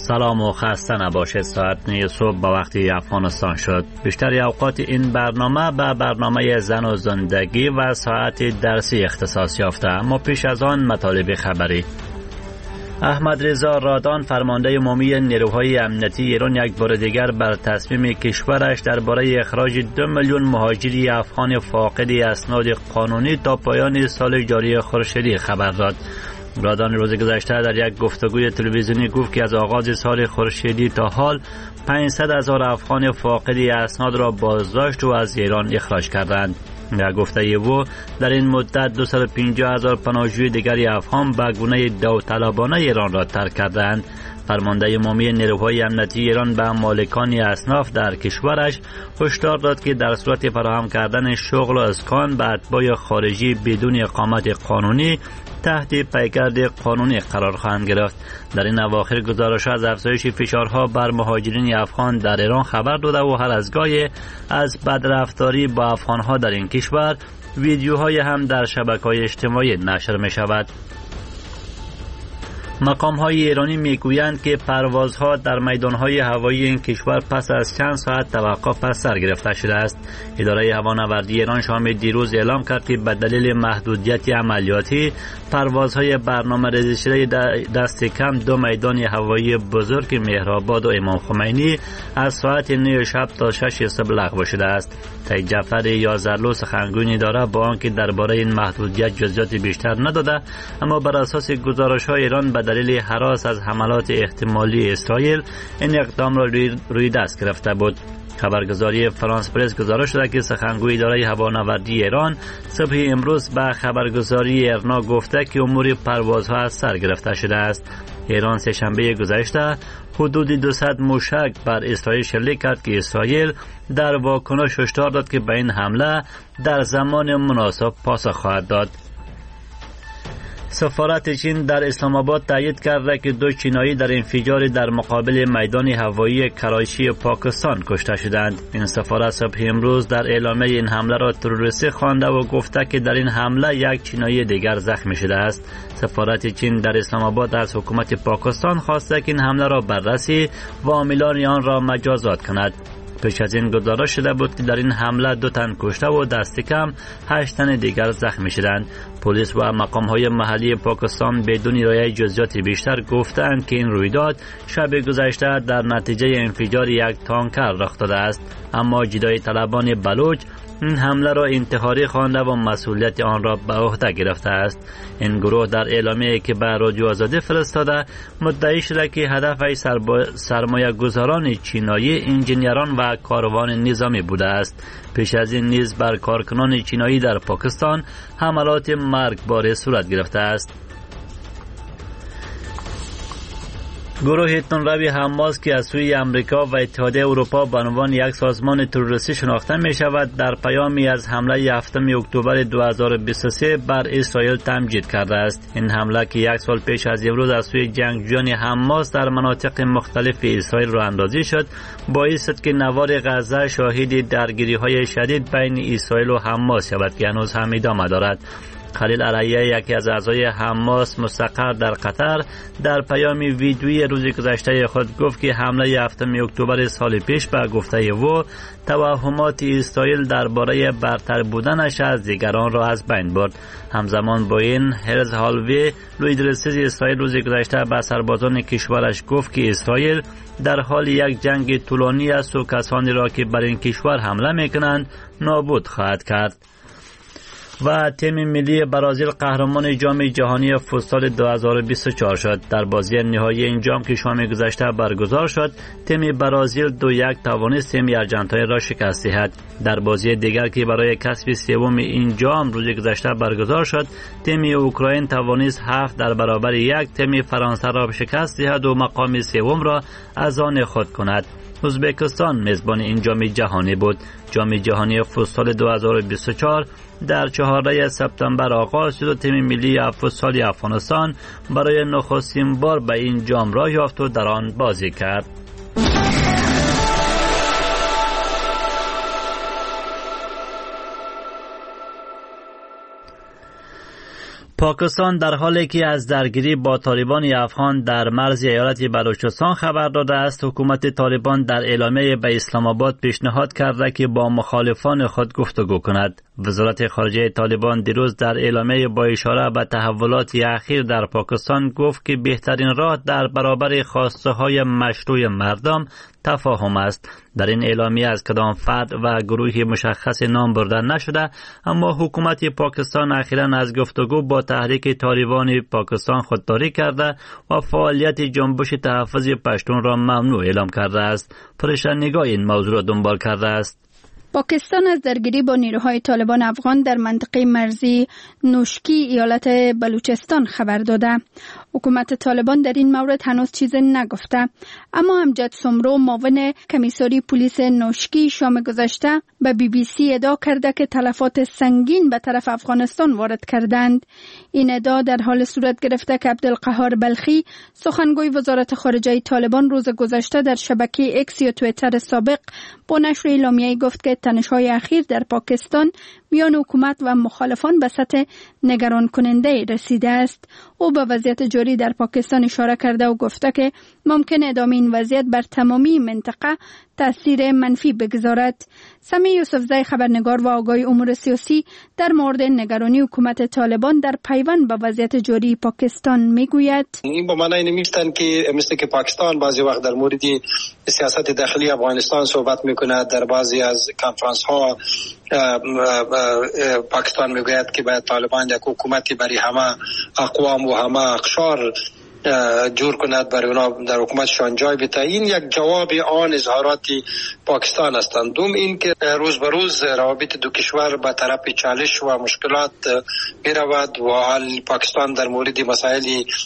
سلام و خسته نباشید. ساعت 9 صبح به وقت افغانستان شد. بیشتر اوقات این برنامه به برنامه زن و زندگی و ساعت درسی اختصاص یافته، اما پیش از آن مطالب خبری. احمد رضا رادان فرمانده عمومی نیروهای امنیتی ایران یک بار دیگر بر تصمیم کشورش درباره اخراج 2 میلیون مهاجری افغان فاقد اسناد قانونی تا پایان سال جاری خورشیدی خبر داد. رادان روز گذشته در یک گفتگوی تلویزیونی گفت که از آغاز سال خورشیدی تا حال 500,000 افغان فاقد اسناد را بازداشت و از ایران اخراج کردند. در گفته او در این مدت 250,000 پناهجوی دیگری افغان به گونه داوطلبانه ایران را ترک کردند. فرمانده عمومی نیروهای امنیتی ایران به مالکان اصناف در کشورش هشدار داد که در صورت فراهم کردن شغل و اسکان به اتباع خارجی بدون اقامت قانونی تحت پیگرد قانونی قرار خواهند گرفت. در این اواخر گزارش از افزایش فشارها بر مهاجرین افغان در ایران خبر داده و هر از گاهی از بدرفتاری با افغانها در این کشور ویدیوهای هم در شبکه‌های اجتماعی نشر می شود. مقام‌های ایرانی میگویند که پروازها در میدان‌های هوایی این کشور پس از چند ساعت توقف از سر گرفته شده است. اداره هوانوردی ایران شام دیروز اعلام کرد که به دلیل محدودیت عملیاتی پروازهای برنامه‌ریزی شده دست کم 2 میدان هوایی بزرگ مهرآباد و امام خمینی از ساعت 9 شب تا 6 صبح لغو شده است. سید جعفر یازرلو سخنگوی اداره با آنکه درباره این محدودیت جزئیات بیشتر نداده، اما بر اساس گزارش‌های ایران به دلیل هراس از حملات احتمالی اسرائیل این اقدام را روی دست گرفته بود. خبرگزاری فرانس پرس گزارش داده که سخنگوی اداره هوانوردی ایران صبح امروز به خبرگزاری ارنا گفته که امور پروازها از سر گرفته شده است. ایران سه‌شنبه گذشته حدود 200 موشک بر اسرائیل شلیک کرد که اسرائیل در واکنش هشدار داد که به این حمله در زمان مناسب پاسخ خواهد داد. سفارت چین در اسلام آباد تایید کرده که 2 چینایی در انفجار در مقابل میدان هوایی کراچی پاکستان کشته شدند. این سفارت صبح امروز در اعلامیه این حمله را تروریستی خوانده و گفته که در این حمله یک چینایی دیگر زخمی شده است. سفارت چین در اسلام آباد از حکومت پاکستان خواسته که این حمله را بررسی و عاملان آن را مجازات کند. پیش از این گزارش شده بود که در این حمله 2 تن کشته و دست کم 8 تن دیگر زخمی شدند. پلیس و مقام‌های محلی پاکستان بدون ارائه جزئیات بیشتر گفتند که این رویداد شب گذشته در نتیجه انفجار یک تانکر رخ داده است، اما جدای طلبان بلوچ این حمله را انتحاری خوانده و مسئولیت آن را به عهده گرفته است. این گروه در اعلامیه‌ای که به رادیو آزادی فرستاده مدعی شده که هدف سرمایه گذاران چینایی انجینران و کاروان نظامی بوده است. پیش از این نیز بر کارکنان چینایی در پاکستان حملات مرگبار صورت گرفته است. گروه تندروی حماس که از سوی امریکا و اتحادیه اروپا به عنوان یک سازمان تروریستی شناخته می شود در پیامی از حمله 7 اکتبر 2023 بر اسرائیل تمجید کرده است. این حمله که 1 سال پیش از امروز از سوی جنگجویان حماس در مناطق مختلف اسرائیل راه اندازی شد، باعث شد که نوار غزه شاهد درگیری‌های شدید بین اسرائیل و حماس شود که هنوز هم ادامه دارد. خلیل علیه، یکی از اعضای حماس مستقر در قطر، در پیام ویدیویی روز گذشته خود گفت که حمله 7 اکتبر سال پیش به گفته او توهمات اسرائیل درباره برتر بودنش از دیگران را از بین برد. همزمان با این هرز هالوی لویدرسیز اسرائیل روز گذشته به سربازان کشورش گفت که اسرائیل در حال یک جنگ طولانی است و کسانی را که بر این کشور حمله میکنند نابود خواهد کرد. و تیم ملی برازیل قهرمان جام جهانی فوتسال 2024 شد. در بازی نهایی این جام که شام گذشته برگزار شد، تیم برازیل 2-1 توانست تیم ارژانتین را شکست دهد. در بازی دیگر که برای کسب سوم این جام روز گذشته برگزار شد، تیم اوکراین توانست 7 در برابر 1 تیم فرانسه را شکست دهد و مقام سوم را از آن خود کند. ازبکستان میزبان این جام جهانی بود. جام جهانی فوتسال 2024 در 14 سپتامبر آغاز شد و تیم ملی فوتسال افغانستان برای نخستین بار به این جام راه یافت و در آن بازی کرد. پاکستان در حالی که از درگیری با طالبان افغان در مرز ایالت بلوچستان خبر داده است، حکومت طالبان در اعلامیه به اسلام آباد پیشنهاد کرده که با مخالفان خود گفتگو کند. وزارت خارجه طالبان دیروز در اعلامیه با اشاره به تحولات اخیر در پاکستان گفت که بهترین راه در برابر خواسته های مشروع مردم تفاهم است. در این اعلامیه از کدام فرد و گروه مشخص نام برده نشده، اما حکومت پاکستان اخیراً از گفتگو با تحریک طالبان پاکستان خودداری کرده و فعالیت جنبش تحفظ پشتون را ممنوع اعلام کرده است. پرشنگاه این موضوع را دنبال کرده است. پاکستان از درگیری با نیروهای طالبان افغان در منطقه مرزی نوشکی ایالت بلوچستان خبر داده. حکومت طالبان در این مورد هنوز چیز نگفته، اما امجد سمرو معاون کمیساری پلیس نوشکی شام گذشته به BBC ادعا کرده که تلفات سنگین به طرف افغانستان وارد کردند. این ادعا در حال صورت گرفته که عبدالقهار بلخی سخنگوی وزارت خارجه طالبان روز گذشته در شبکه اکس یا توییتر سابق با نشر اعلامیه‌ای گفت که تنش‌های اخیر در پاکستان میان حکومت و مخالفان به سطح نگران کننده رسیده است. او به وضعیت جاری در پاکستان اشاره کرده و گفته که ممکن ادامه این وضعیت بر تمامی منطقه تأثیر منفی بگذارد. سمی یوسفزی خبرنگار و آگاه امور سیاسی در مورد نگرانی حکومت طالبان در پیوند به وضعیت جاری پاکستان میگوید: این به معنی نمی‌افتند که مثل که پاکستان بعضی وقت در مورد سیاست داخلی افغانستان صحبت میکند. در بعضی از کنفرانس ها پاکستان میگوید که باید طالبان یک حکومتی برای همه اقوام و همه اقشار جور کند، برای اونا در حکومتشان جای بده. این یک جواب آن اظهارات پاکستان هستند. دوم این که روز به روز روابط دو کشور به طرف چالش و مشکلات می رود و حال پاکستان در مورد مسائل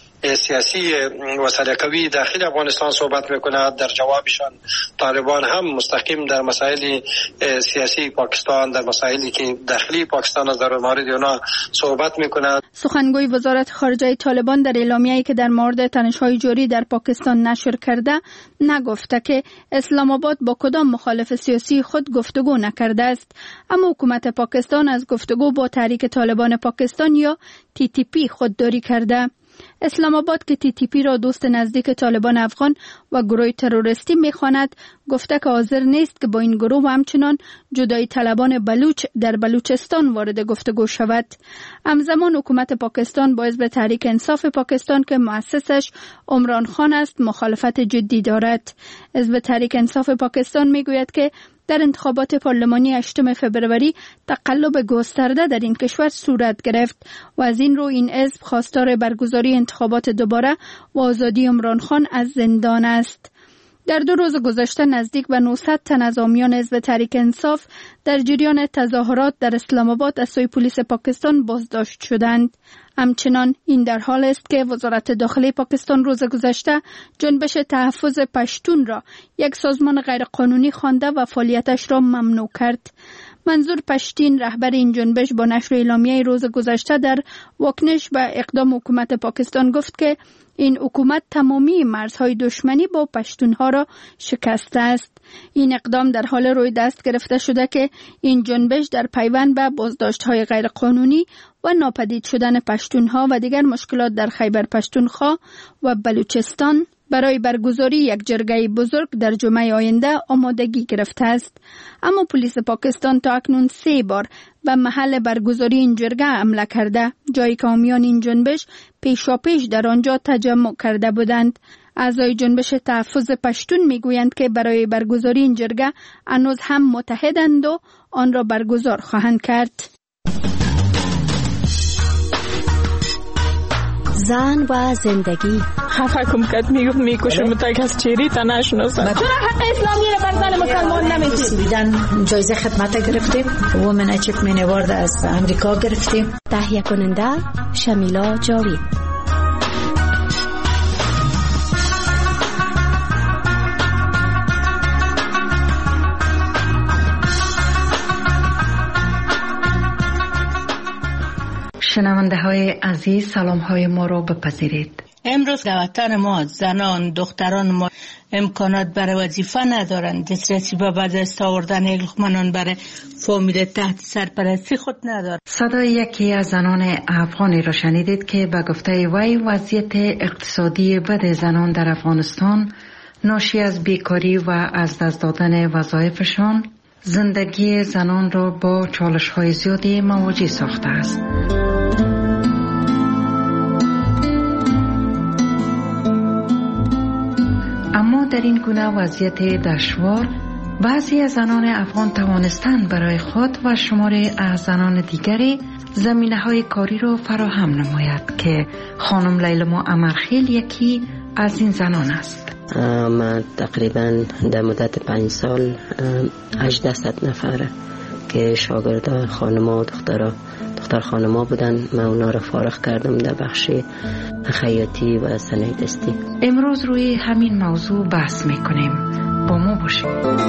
سیاسی و سلیقه‌ای داخل افغانستان صحبت میکند. در جوابشان طالبان هم مستقیم در مسائل سیاسی پاکستان، در مسائلی که داخلی پاکستان از در مورد اونا صحبت میکند. سخنگوی وزارت خارجه طالبان در اعلامیه‌ای که در مورد تنش‌های جاری در پاکستان نشر کرده نگفته که اسلام آباد با کدام مخالف سیاسی خود گفتگو نکرده است، اما حکومت پاکستان از گفتگو با تحریک طالبان پاکستان یا TTP خودداری کرده. اسلام آباد که TTP را دوست نزدیک طالبان افغان و گروه تروریستی می‌خواند، گفته که حاضر نیست که با این گروه و همچنان جدایی طلبان بلوچ در بلوچستان وارد گفتگو شود. همزمان حکومت پاکستان با حزب تحریک انصاف پاکستان که مؤسسش عمران خان است مخالفت جدی دارد. حزب تحریک انصاف پاکستان میگوید که در انتخابات پارلمانی 8 فبروری تقلب گسترده در این کشور صورت گرفت و از این رو این حزب خواستار برگزاری انتخابات دوباره و آزادی عمران خان از زندان است. در 2 روز گذشته نزدیک به 900 تن از حامیان حزب تحریک انصاف در جریان تظاهرات در اسلام آباد از سوی پلیس پاکستان بازداشت شدند. همچنان این در حال است که وزارت داخلی پاکستان روز گذشته جنبش تحفظ پشتون را یک سازمان غیرقانونی خوانده و فعالیتش را ممنوع کرد. منظور پشتین رهبر این جنبش با نشر اعلامیه روز گذشته در واکنش به اقدام حکومت پاکستان گفت که این حکومت تمامی مرزهای دشمنی با پشتونها را شکسته است. این اقدام در حال روی دست گرفته شده که این جنبش در پیوند به بازداشت‌های غیرقانونی و ناپدید شدن پشتونها و دیگر مشکلات در خیبر پشتونخوا و بلوچستان برای برگزاری یک جرگه بزرگ در جمعه آینده آمادگی گرفته است. اما پلیس پاکستان تا اکنون 3 بار به محل برگزاری این جرگه حمله کرده، جایی که حامیان این جنبش پیشاپیش در آنجا تجمع کرده بودند. اعضای جنبش تحفظ پشتون میگویند که برای برگزاری این جرگه هنوز هم متحدند و آن را برگزار خواهند کرد. زن و زندگی حکم کرد میکشم تا کس چیری تا نشناسم. چرا حق اسلامی را بر زن مسلمان نمیدید؟ بیدن جایزه خدمت گرفتیم، وومن اچیومنت اوارد از امریکا گرفتیم. تهیه کننده شمیلا جاوید. شنونده های عزیز، سلام های ما را بپذیرید. امروز در وطن ما زنان دختران ما امکانات برای وظیفه ندارند، دسترسی به دست آوردن لقمه برای فامیل تحت سرپرستی خود ندارند. صدای یکی از زنان افغانی را شنیدید که به گفته وی وضعیت اقتصادی بد زنان در افغانستان ناشی از بیکاری و از دست دادن وظایفشان زندگی زنان را با چالش‌های زیادی مواجه ساخته است. اما در این گونه وضعیت دشوار بعضی از زنان افغان توانستند برای خود و شماری از زنان دیگری زمینه‌های کاری را فراهم نماید که خانم لیلا امرخیل یکی از این زنان است. من تقریبا در مدت 5 سال 800 نفر که شاگرد خانما و دختر خانما بودن، من اونا رو فارغ کردم در بخش خیاطی و صنایع دستی. امروز روی همین موضوع بحث میکنیم، با ما باشید.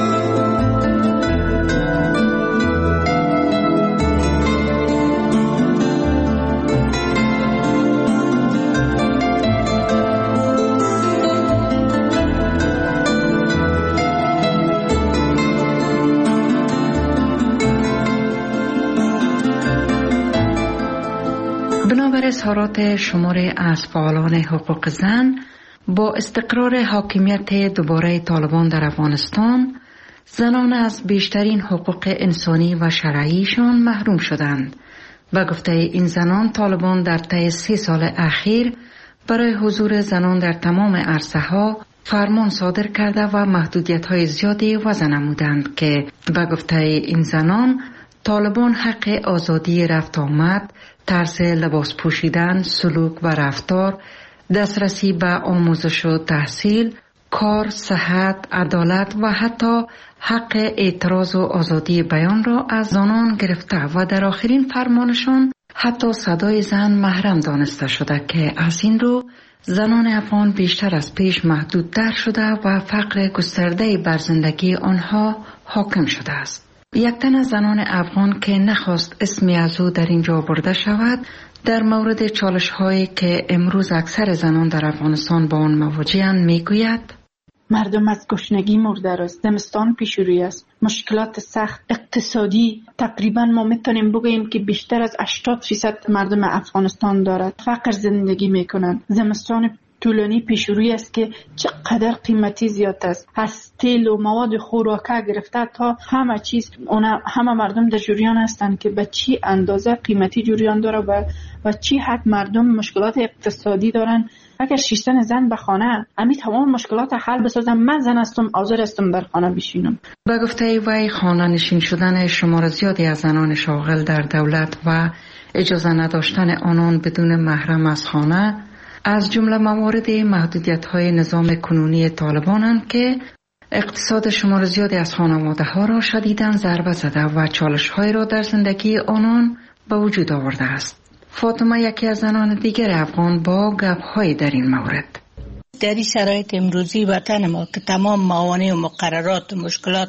بنابر اظهارات شماری از فعالان حقوق زن، با استقرار حاکمیت دوباره طالبان در افغانستان، زنان از بیشترین حقوق انسانی و شرعیشان محروم شدند. به گفته این زنان، طالبان در طی 3 سال اخیر برای حضور زنان در تمام عرصه‌ها فرمان صادر کرده و محدودیت‌های زیادی وضع نمودند که به گفته این زنان، طالبان حق آزادی رفت آمد، طرز لباس پوشیدن، سلوک و رفتار، دسترسی به آموزش و تحصیل، کار، صحت، عدالت و حتی حق اعتراض و آزادی بیان را از زنان گرفته و در آخرین فرمانشان حتی صدای زن محرم دانسته شده که از این رو زنان افغان بیشتر از پیش محدودتر شده و فقر گسترده بر زندگی آنها حاکم شده است. یک تن از زنان افغان که نخواست اسمی از او در اینجا برده شود، در مورد چالش‌هایی که امروز اکثر زنان در افغانستان با آن مواجه‌اند میگوید: مردم از گشنگی مرده است، زمستان پیش روی است، مشکلات سخت اقتصادی تقریبا ما میتونیم بگوییم که بیشتر از 80% مردم افغانستان دارد فقر زندگی میکنند. زمستان طولانی پیش روی است که چقدر قیمتی زیاد است، از تیل و مواد خوراکه گرفته تا همه چیز. همه مردم در جریان هستند که به چی اندازه قیمتی جریان داره و چی حد مردم مشکلات اقتصادی دارن. اگر شیشتن زن به خانه امی تمام مشکلات حل بسازم، من زن هستم، حاضر هستم در خانه بشینم. به گفته وی، خانه نشین شدن شمار زیادی از زنان شاغل در دولت و اجازه نداشتن آنان بدون محرم از خانه از جمله موارد محدودیت‌های نظام کنونی طالبانند که اقتصاد شمار زیادی از خانواده‌ها را شدیداً ضربه زده و چالش‌هایی را در زندگی آنان به وجود آورده است. فاطمه یکی از زنان دیگر افغان با گپ‌های در این مورد: در این شرایط امروزی وطن ما که تمام موانع و مقررات و مشکلات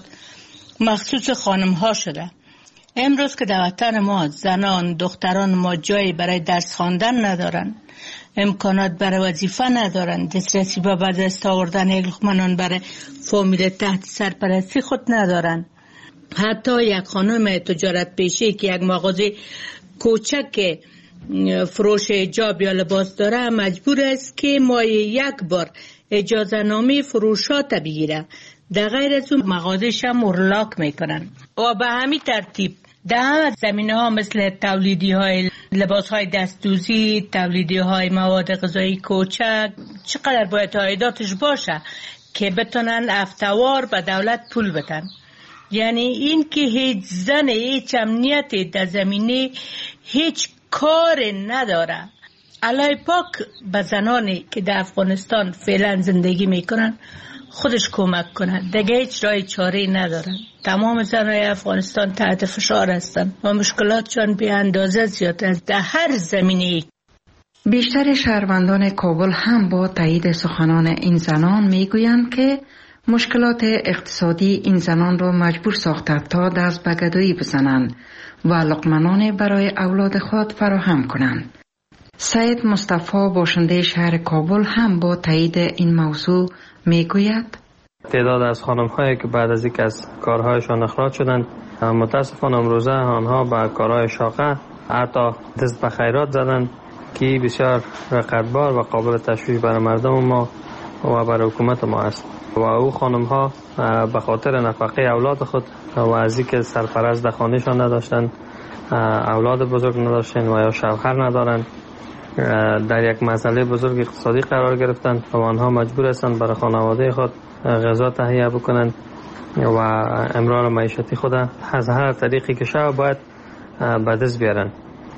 مخصوص خانم‌ها شده، امروز که در وطن ما زنان دختران ما جایی برای درس خواندن ندارند، امکانات برای وظیفه ندارند، دسترسی به دست آوردن لقمه برای فامیل تحت سرپرستی خود ندارند. حتی یک خانم تجارت پیشه که یک مغازه کوچک فروش حجاب یا لباس داره مجبور است که ماهی 1 بار اجازه نامه فروشات بگیره، در غیر از اون مغازه‌ش هم اغلاق میکنن. و به همین ترتیب در زمینه ها مثل تولیدی های لباس های دستدوزی، تولیدی های مواد غذایی کوچک، چقدر باید عایداتش باشه که بتونن افتوار به دولت پول بدن. یعنی این که هیچ زن هیچ امنیتی در زمینه هیچ کار نداره. الله پاک به زنانی که در افغانستان فعلا زندگی میکنن خودش کمک کنه، دیگه هیچ راه چاره‌ای ندارن. تمام زنای افغانستان تحت فشار هستن و مشکلاتشان بی اندازه زیاد است در هر زمینه‌ای. بیشتر شهروندان کابل هم با تایید سخنان این زنان میگویند که مشکلات اقتصادی این زنان را مجبور ساخته تا دست به گدایی بزنند و لقمه نان برای اولاد خود فراهم کنند. سید مصطفی باشنده شهر کابل هم با تایید این موضوع میگوید تعداد از خانم‌هایی که بعد از اینکه از کارهایشان اخراج شدند متاسفانه امروزه آنها به کارهای شاقه حتی دست به خیرات زدند که بسیار رقتبار و قابل تشویش برای مردم ما و برای حکومت ما است و او خانم‌ها به خاطر نفقه اولاد خود و از اینکه سرپرست در خانه‌شان نداشتند، اولاد بزرگ نداشتند و یا شوهر ندارند، در یک مسئله بزرگ اقتصادی قرار گرفتند و آنها مجبور هستند برای خانواده خود غذا تهیه بکنند و امرار معیشتی خود از هر طریقی که شود باید به دست بیارند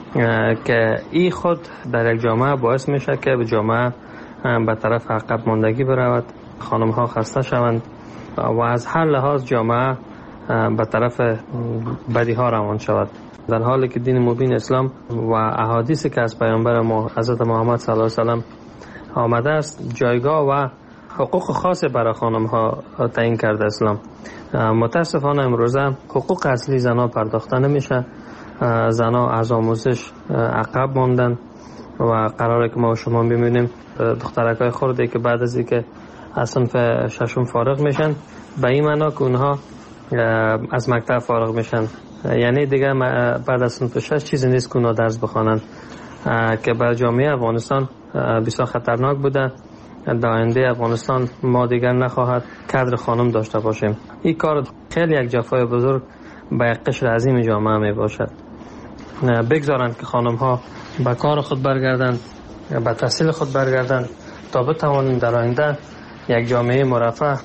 که این خود در یک جامعه باعث میشه که به جامعه به طرف عقب ماندگی برود، خانم ها خسته شوند و از هر لحاظ جامعه به طرف بدی ها روان شود. در حالی که دین مبین اسلام و احادیثی که از پیامبر ما حضرت محمد صلی الله علیه و سلم آمده است جایگاه و حقوق خاص برای خانم ها تعیین کرده اسلام. متاسفانه امروزه حقوق اصلی زنها پرداخته نمیشه، زنها از آموزش عقب ماندن و قراره که ما و شما ببینیم دخترکای خردی که بعد از اینکه از صنف ششم فارغ میشن به این معنا که اونها از مکتب فارغ میشن، یعنی دیگه بعد از صنف 6 چیزی نیست که اونها درس بخوانند که برای جامعه افغانستان بسیار خطرناک بوده. در آینده افغانستان ما دیگر نخواهد کادر خانم داشته باشیم. این کار خیلی یک جفای بزرگ به یک قشر عظیم جامعه می باشد. بگذارند که خانم ها به کار خود برگردند، به تحصیل خود برگردند تا بتوانیم در آینده یک جامعه مرفه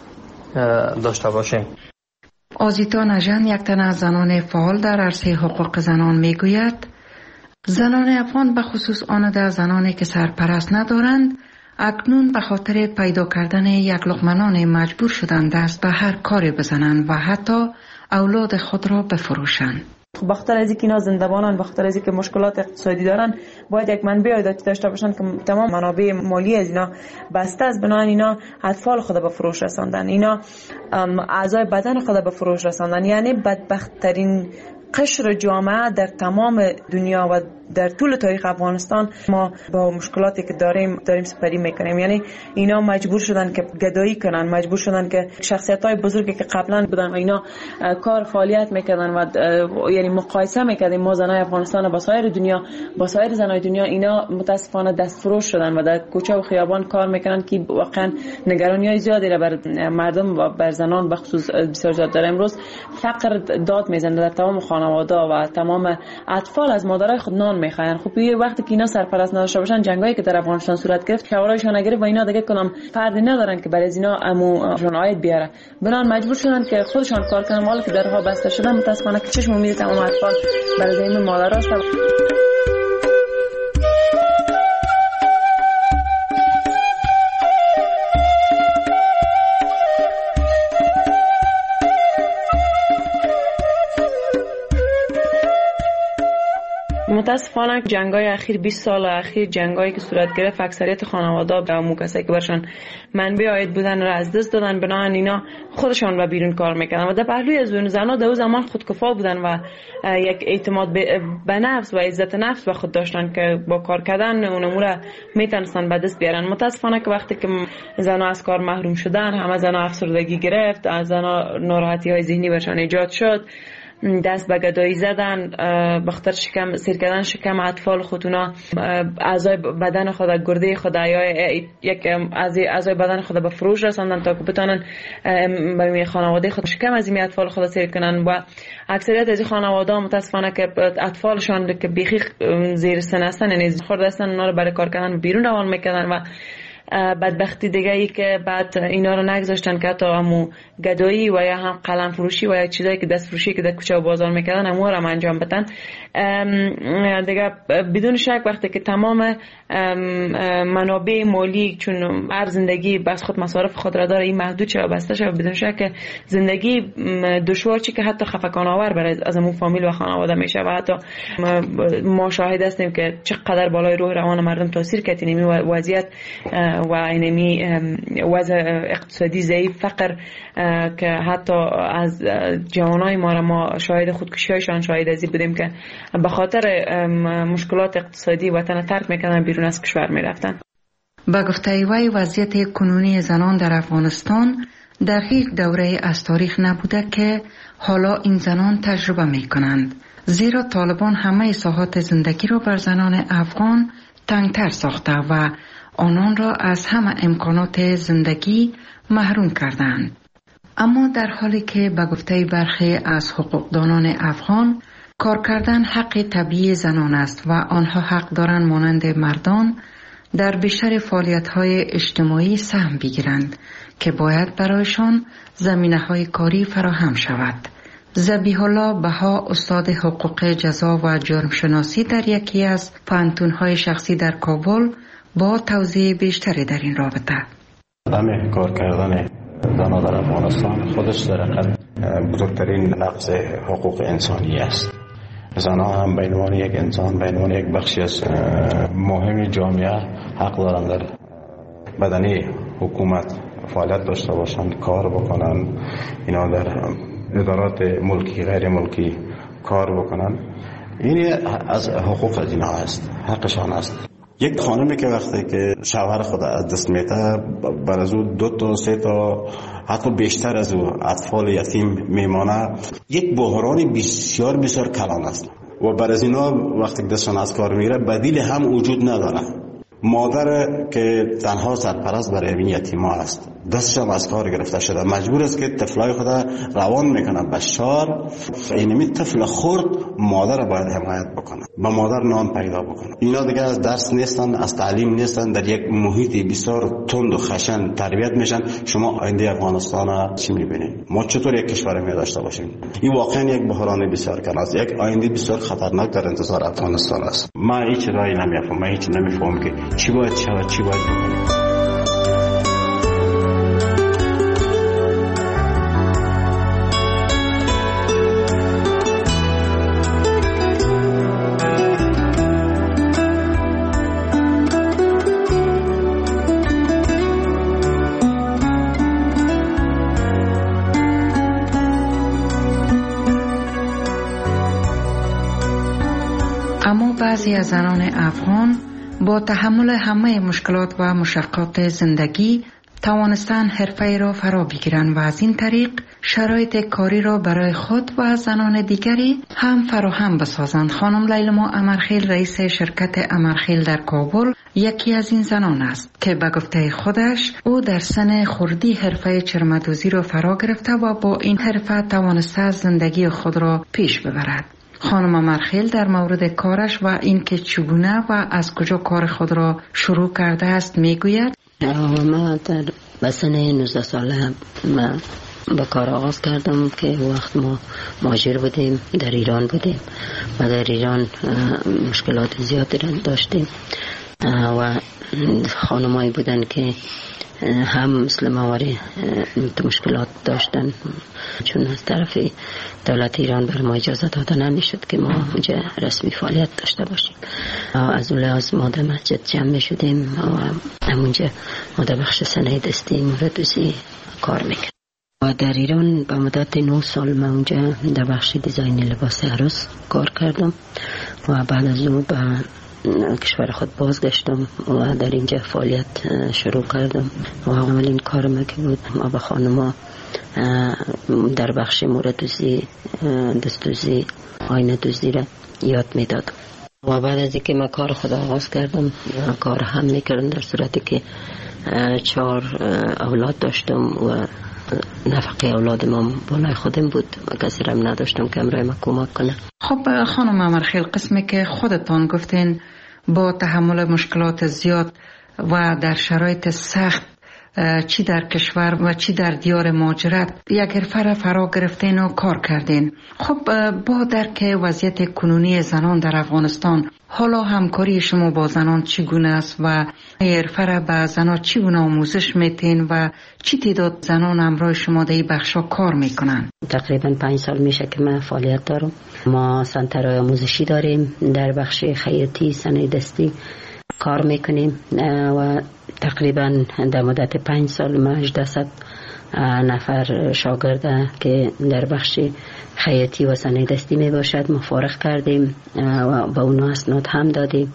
داشته باشیم. آزیتا نژند یک تن از زنان فعال در عرصه حقوق زنان میگوید زنان افغان به خصوص آن در زنانی که سرپرست ندارند اکنون به خاطر پیدا کردن یک لقمه نان مجبور شدند دست به هر کاری بزنند و حتی اولاد خود را بفروشند. بخاطر از اینکه اینا زنده‌بانن، بخاطر از اینکه مشکلات اقتصادی دارن، باید یک منبع عایداتی داشته باشن که تمام منابع مالی از اینا بسته است، بنابراین اینا اطفال خود به فروش رساندن، اینا اعضای بدن خود به فروش رساندن. یعنی بدبخت‌ترین قشر جامعه در تمام دنیا و در طول تاریخ افغانستان ما با مشکلاتی که داریم سپری میکنیم. یعنی اینا مجبور شدن که گدایی کنن، مجبور شدن که شخصیت‌های بزرگی که قبلا بودن و اینا کار فعالیت میکردن و یعنی مقایسه میکردیم ما زنای افغانستان با سایر دنیا، با سایر زنای دنیا، اینا متاسفانه دستفروش شدن و در کوچه و خیابان کار میکنن که واقعا نگرانی‌های زیادی را بر مردم و بر زنان بخصوص بسیار زیاد داره. امروز فقر داد میزنه در تمام خانواده و تمام اطفال از مادرای خود نان میخواین. خب یه وقتی که اینا سرپرست نداشته باشن، جنگایی که در افغانستان صورت گرفت شوارایشان نگرفت و اینا دیگه کنم فردی ندارن که برای از اینا اموشون عاید بیاره، بنان مجبور شدن که خودشان کار کنن. مال که درها بسته شدن متاسفانه که چشم امید تمام اطفال برای زمین مادرها. متاسفانه جنگای اخیر 20 سال اخیر جنگایی که صورت گرفت اکثریت خانواده‌ها به همون کسایی که برشان منبع عاید بودن را از دست دادن، بنابراین اینا خودشان به بیرون کار میکردن و در پهلوی از اون زنها در اون زمان خودکفا بودن و یک اعتماد به نفس و عزت نفس به خود داشتن که با کار کردن اون امور میتونستن به دست بیارن. متاسفانه که وقتی که زنها از کار محروم شدن، همه زنها افسردگی گرفت، از زنها ناراحتی‌های ذهنی برشان ایجاد شد، دست به گدایی زدن، بخاطر شکم سیر کردن شکم اطفال خودونا، اعضای بدن خود، گرده خود یا یک اعضای بدن خود به فروش رساندن تا که بتونن برای خانواده خود شکم از این اطفال خود سیر کنن. و اکثریت از این خانواده متاسفانه که اطفالشان که بیخی زیر سن هستن، یعنی خرد هستن، اونا رو برای کار کردن بیرون روان میکنن و بدبختی دیگه ای که بعد اینا رو نگذاشتن که حتی همو گدایی و یا هم قلم فروشی و یا چیزایی که دست فروشی که در کوچه و بازار میکردن همو رو انجام بدن. دیگه بدون شک وقتی که تمام منابع مالی چون هر زندگی بس خود مصارف خود را داره این محدود شه و بسته شه، بدون شک زندگی دشوار چی که حتی خفقان آور برای از همون فامیل و خانواده میشه و حتی ما شاهد هستیم که چقدر بالای روح روان مردم تاثیر کرد این وضعیت و اینمی وضع اقتصادی ضعیف، فقر که حتی از جوانای ما شاهد خودکشی هایشان شاهد ازی بودیم که به خاطر مشکلات اقتصادی وطن ترک میکنن، بیرون از کشور میرفتن. با گفته وی وضعیت کنونی زنان در افغانستان در هیچ دوره از تاریخ نبوده که حالا این زنان تجربه می کنند، زیرا طالبان همه ساحات زندگی را بر زنان افغان تنگتر ساخته و آنان را از همه امکانات زندگی محروم کردند. اما در حالی که به گفته برخی از حقوقدانان افغان کار کردن حق طبیعی زنان است و آنها حق دارند مانند مردان در بیشتر فعالیت‌های اجتماعی سهم بگیرند که باید برایشان زمینه‌های کاری فراهم شود. ذبیح الله بها، استاد حقوق جزا و جرم شناسی در یکی از پانتون‌های شخصی در کابل، با توضیح بیشتری در این رابطه. عدم کار کردن زنان در افغانستان خودش در حقیقت بزرگترین نقض حقوق انسانی است. زنان هم به عنوان یک انسان، به عنوان یک بخشی از مهم جامعه حق دارند در بدنه حکومت فعالیت داشته باشند، کار بکنند، اینا در ادارات ملکی غیر ملکی کار بکنند. این از حقوق از اینها است، حقشان است. یک خانمی که وقتی که شوهر خود از دست میده، بر از او 2 تا 3 تا حتی بیشتر از او اطفال یتیم میمانه، یک بحران بسیار بسیار کلان است و بر از اینا وقتی دستشان از کار میره بدیل هم وجود نداره. مادر که تنها سرپرست برای این یتیما است، دستش هم از کار گرفته شده، مجبور است که طفلای خود روان میکنه به شار. اینمی طفل خرد مادر باید حمایت بکنه، با مادر نان پیدا بکنه. اینا دیگه از درس نیستن، از تعلیم نیستن، در یک محیط بسیار تند و خشن تربیت میشن. شما آینده افغانستان چی میبینید؟ ما چطور یک کشور می داشته باشیم؟ این واقعا یک بحران بسیار کلان است، یک آینده بسیار خطرناک در انتظار افغانستان است. من هیچ راهی نمیفهمم، من هیچ نمیفهمم که چی باید شود، چی باید بکنیم. اما بعضی از زنان افغان با تحمل همه مشکلات و مشقات زندگی توانستن حرفه را فرا بگیرند و از این طریق شرایط کاری را برای خود و زنان دیگری هم فراهم بسازند. خانم لیلما امرخیل، رئیس شرکت امرخیل در کابل، یکی از این زنان است که به گفته خودش او در سن خردی حرفه چرمدوزی را فرا گرفته و با این حرفه توانسته زندگی خود را پیش ببرد. خانم امرخیل در مورد کارش و اینکه چگونه و از کجا کار خود را شروع کرده است میگوید: ما در سن 19 ساله من با کار آغاز کردم که وقت ما مهاجر بودیم، در ایران بودیم و در ایران مشکلات زیادی داشتیم و خانمایی بودن که هم مثل مواری مشکلات داشتن، چون از طرف دولت ایران بر ما اجازه داده نمیشد که ما اونجا رسمی فعالیت داشته باشیم. از اون لحاظ ما در مسجد جمع می شدیم و همونجا ما در بخش صنایع دستی موردوزی کار میکردیم. و در ایران به مدت 9 سال من اونجا در بخش دیزاین لباس عروس کار کردم و بعد از اون به کشور خود بازگشتم و در اینجا فعالیت شروع کردم و اولین کارم که بود ما به خانما در بخش موردوزی، دستوزی، آینه دوزی را یاد میدادم و بعد از اینکه من کار خود آغاز کردم کار هم میکردم، در صورتی که 4 اولاد داشتم و نفقه اولاد ما بالای خودم بود و کسی رم نداشتم که امرای ما کمک کنه. خب خانم امرخیل، قسمی که خودتان گفتین با تحمل مشکلات زیاد و در شرایط سخت چی در کشور و چی در دیار مهاجرت یک حرفه را فرا گرفتین و کار کردین. خب با درک وضعیت کنونی زنان در افغانستان، حالا همکاری شما با زنان چگونه است و حرفه را به زنان چگونه آموزش میتین و چی تعداد زنان همراه شما در این بخشا کار میکنن؟ تقریبا 5 سال میشه که من فعالیت دارم. ما سنترهای آموزشی داریم در بخش خیاطی، صنایع دستی کار میکنیم و تقریبا در مدت 5 سال ما 800 نفر شاگرد که در بخش خیاطی و صنایع دستی می باشد ما فارغ کردیم و با اونا اسناد هم دادیم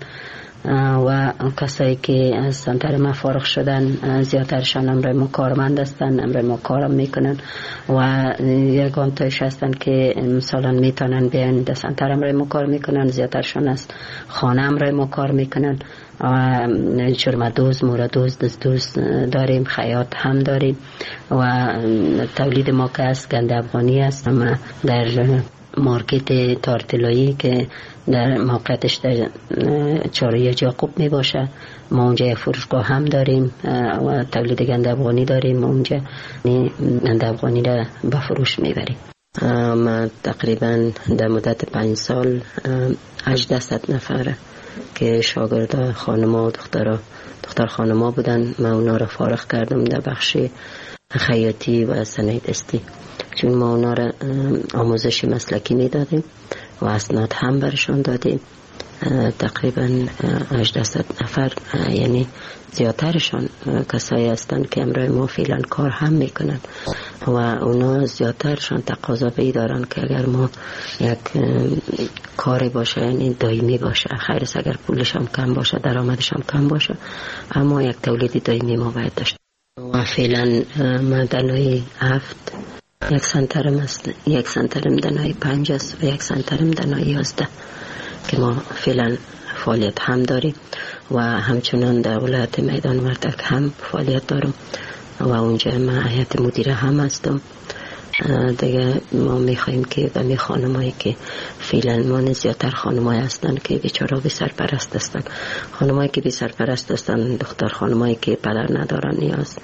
و کسایی که از سنتر ما فارغ شدن زیادترشان امروز ما کارمند هستند، امروز ما کارم میکنن و یگان تایش هستند که مثلا میتونن بیان در سنتر امروز ما کار میکنن، زیادترشان از خانه امروز ما کار میکنن و چرمدوز، موردوز، دزدوز داریم، خیاط هم داریم و تولید ما که از گند افغانی است. ما در مارکت تارتلایی که در موقعیتش در چاره یعقوب می باشه ما اونجا فروشگاه هم داریم و تولید گند افغانی داریم، ما اونجا گند افغانی را به فروش میبریم. ما تقریبا در مدت 5 سال 800 نفر که شاگرد خانما و دختر خانما بودن ما اونا را فارغ کردم در بخش خیاطی و صنایع دستی، چون ما اونا را آموزش مسلکی میدادیم و اسناد هم برشان دادیم. تقریبا 800 نفر یعنی زیادترشان کسایی هستند که امروز ما فعلا کار هم میکنن و اونا زیادترشان تقاضا بی دارن که اگر ما یک کاری باشه یعنی دائمی باشه، خیر است اگر پولش هم کم باشه درآمدش هم کم باشه اما یک تولید دائمی ما باید داشت. و فعلا ما دنای 7 یک سنترم است، یک سنترم دنای 5 است و یک سنترم دنای 11 که ما فعلا فعالیت هم داریم و همچنان در ولایت میدان وردک هم فعالیت دارم و اونجا من هیئت مدیره هم هستم. دیگه ما میخوایم که به می خانمایی که فعلا ما زیادتر خانمایی هستن که بیچاره بی سرپرست هستن، خانمایی که بی سرپرست هستن، دختر خانمایی که پدر ندارن نیاز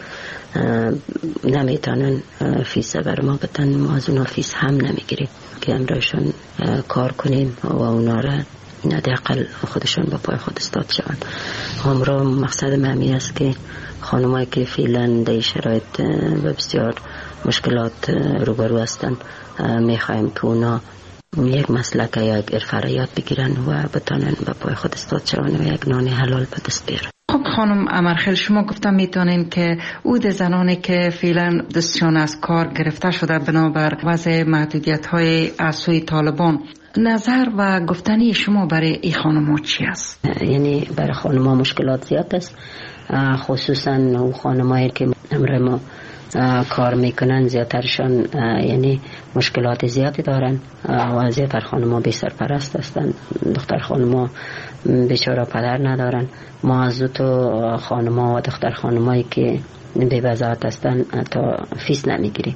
نمیتونن فیس بر ما بدن، ما از اونا فیس هم نمیگیریم که امروزشان کار کنیم و اونا را حداقل خودشان با پای خود استاد شوند. همراه مقصد مهمی است که خانمایی که فعلا در شرایط و بسیار مشکلات روبرو هستند میخوایم که اونا یک مسلک یا یک حرفه را یاد بگیرن و بتانن با پای خود استاد شوند و یک نان حلال به دست بیارن. خب خانم امرخیل، شما گفتم میتونین که عود زنانی که فعلا دستشان از کار گرفته شده بنابر وضع محدودیت های از سوی طالبان، نظر و گفتنی شما برای این خانم‌ها چی است؟ یعنی برای خانم‌ها مشکلات زیاد است، خصوصا اون خانم‌هایی که امروز ما کار میکنن زیادترشان یعنی مشکلات زیادی دارن و زیادتر خانم‌ها بی سرپرست هستن، دختر خانم‌ها بیچاره پدر ندارن. ما از تو خانم‌ها و دختر خانم‌هایی که بی وضاحت هستن تا فیس نمیگیریم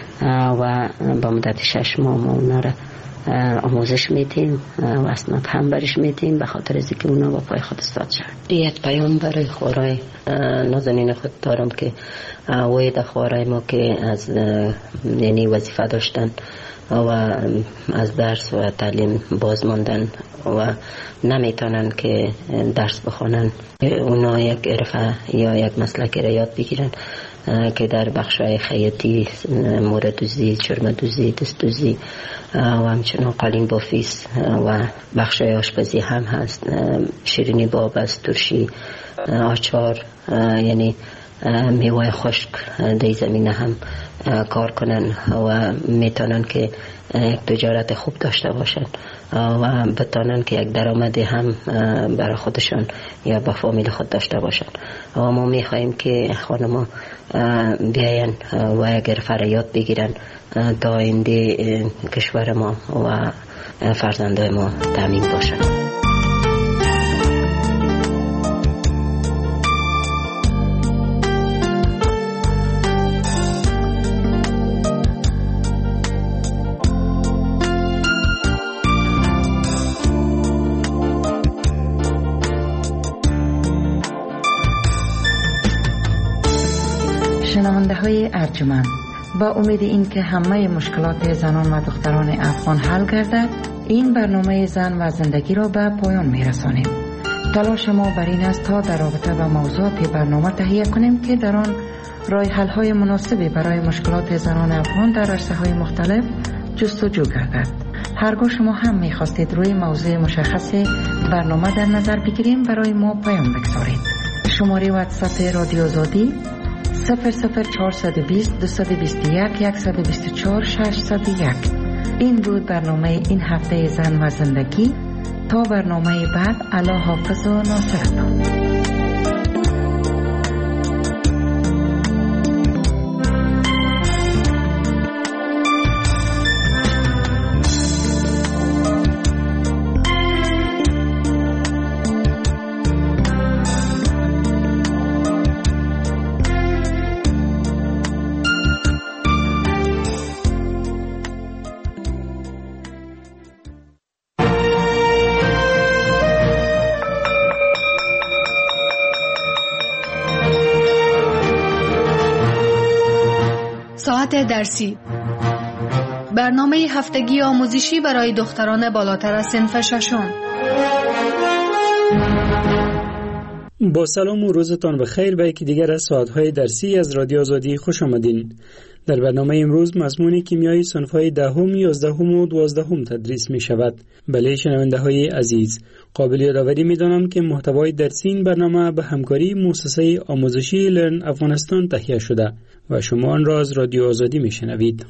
و با مدت 6 ماه ما اونا را آموزش میتیم و اسناد هم برش میتیم به خاطر از اینکه اونا با پای خود استاد شد. یک پیام برای خورای نازنین خود دارم که وید خورای ما که از یعنی وظیفه داشتن و از درس و تعلیم باز ماندن و نمیتونن که درس بخونن، اونا یک حرفه یا یک مسلک را یاد بگیرن که در بخشای خیاطی، موردوزی، چرمدوزی، دستوزی و همچنان قالین بافیس و بخشای آشپزی هم هست، شیرینی باب است، ترشی، آچار، یعنی میوه خشک در زمینه هم کار کنن و میتونن که یک تجارت خوب داشته باشن و بتونن که یک درآمدی هم برای خودشان یا با فامیل خود داشته باشن. و ما میخواییم که خانما بیاین و یک حرفه یاد بگیرن تا آینده کشور ما و فرزندای ما تامین باشن. شنونده های ارجمند، با امید این که همه مشکلات زنان و دختران افغان حل گردد، این برنامه زن و زندگی را به پایان می رسانیم. تلاش ما بر این است تا در رابطه با موضوعات برنامه تهیه کنیم که در آن راه حل های مناسبی برای مشکلات زنان افغان در عرصه های مختلف جستجو گردد. هرگاه شما هم میخواستید روی موضوع مشخص برنامه در نظر بگیریم برای ما پیام بگذارید. شماره واتساپ رادیو آزادی 00420 221 124 601. این بود برنامه این هفته زن و زندگی. تا برنامه بعد، الله حافظ و ناصرتان. ساعت درسی، برنامه هفتگی آموزشی برای دختران بالاتر از صنف ششم. با سلام و روزتان بخیر. به یکی دیگر از ساعت‌های درسی از رادیو آزادی خوش آمدین. در برنامه امروز مضمون کیمیای صنف‌های 10، 11 و 12 تدریس می شود. بله شنونده‌های عزیز، قابل یادآوری می‌دانم که محتوای درسی این برنامه به همکاری مؤسسه آموزشی لرن افغانستان تهیه شده و شما آن را از رادیو آزادی می‌شنوید.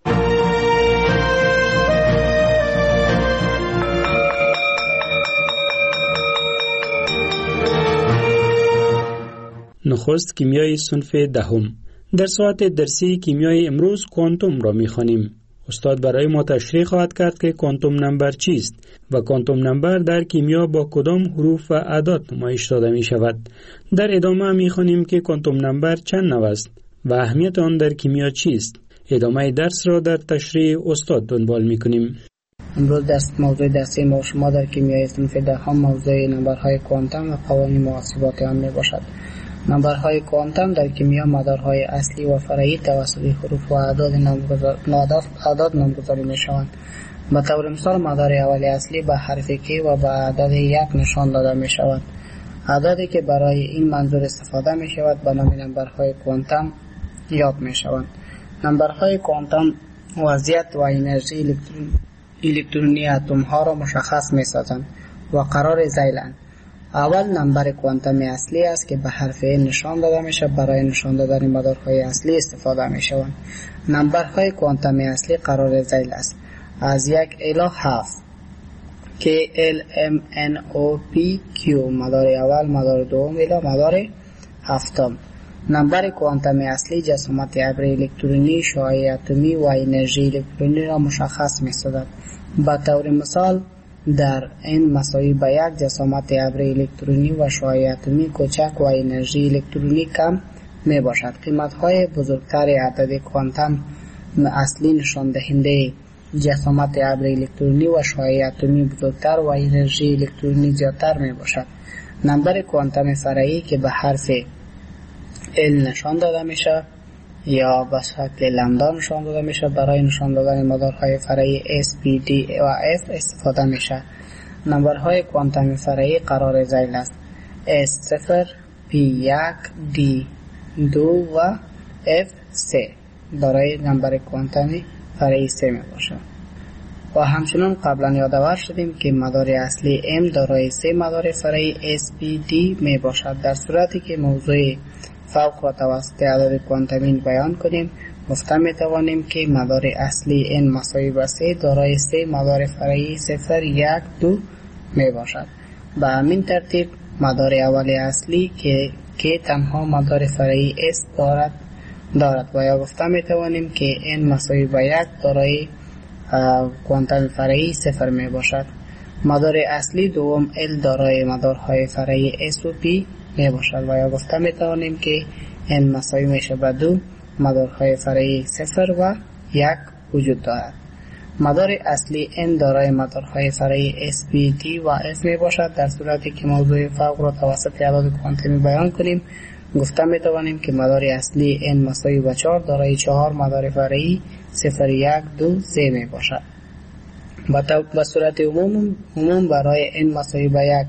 نخست کیمیای صنف 10. در ساعت درسی کیمیای امروز کوانتوم را می‌خوانیم. استاد برای ما تشریح خواهد کرد که کوانتوم نمبر چیست و کوانتوم نمبر در کیمیا با کدام حروف و اعداد نمایش داده می شود. در ادامه می خوانیم که کوانتوم نمبر چند نوع است و اهمیت آن در کیمیا چیست. ادامه درس را در تشریح استاد دنبال می کنیم. امروز موضوع درسی ما شما در کیمیای صنف 10 موضوع نمبرهای کوانتوم و قوانین محاسبات آن می باشد. نمبرهای کوانتوم در کیمیا مدارهای اصلی و فرعی توسط حروف و اعداد نامگذاری می شوند. به طور مثال مدار اولی اصلی به حرف کی و به عدد 1 نشان داده می شود. اعدادی که برای این منظور استفاده می شود به نام نمبرهای کوانتوم یاد می شوند. نمبرهای کوانتوم وضعیت و انرژی الکترونی اتم ها را مشخص می سازند و قرار ذیلند. اول نمبر کوانتوم اصلی است که به حرف نشان داده می شود. برای نشان دادن مدارهای اصلی استفاده می شوند. نمبرهای کوانتوم اصلی قرار ذیل است از 1 الی 7 که L M N O P Q مدار اول، مدار دوم الی مدار هفتم. نمبر کوانتوم اصلی جسامت ابر الکترونی، شعاع اتمی و انرژی الکترونی را مشخص می سازد. به طور مثال در این مساوی به 1 جسامت ابر الکترونی و شعاع اتمی کوچک و انرژی الکترونی کم می باشد. قیمت‌های بزرگتر عدد کوانتوم اصلی نشان دهنده جسامت ابر الکترونی و شعاع اتمی بزرگتر و انرژی الکترونی زیادتر می باشد. نمبر کوانتوم فرعی که به حرف L نشان داده می شود یا به شکل لامدا نشان داده می شود. برای نشان دادن مدارهای فرعی S, P, D و F استفاده می شود. نمبرهای کوانتوم فرعی قرار ذیل است. S0, P1, D2 و F3 برای نمبر کوانتوم فرعی 3 می باشد. و همچنان قبلا یادآور شدیم که مدار اصلی M دارای 3 مدار فرعی S, P, D می باشد. در صورتی که موضوع فوق و توسط عدد کوانتومی بیان کنیم گفته می توانیم که مدار اصلی n مساوی به 3 دارای 3 مدار فرعی 0, 1, 2 می باشد. به همین ترتیب مدار اول اصلی که تنها مدار فرعی s دارد و یا گفته می توانیم که n مساوی به 1 دارای کوانتوم فرعی 0 می باشد. مدار اصلی دوم L دارای مدارهای فرعی S و P می باشد و یا گفته می توانیم که n مساوی میشه به 2 مدارهای فرعی 0 و 1 وجود دارد. مدار اصلی n دارای مدارهای فرعی S, P, D و F می باشد. در صورتی که موضوع فوق را توسط اعداد کوانتومی بیان کنیم گفته می توانیم که مدار اصلی n مساوی به 4 دارای 4 مدار فرعی 0, 1, 2, 3 می باشد. به صورت عموم برای n مساوی به 1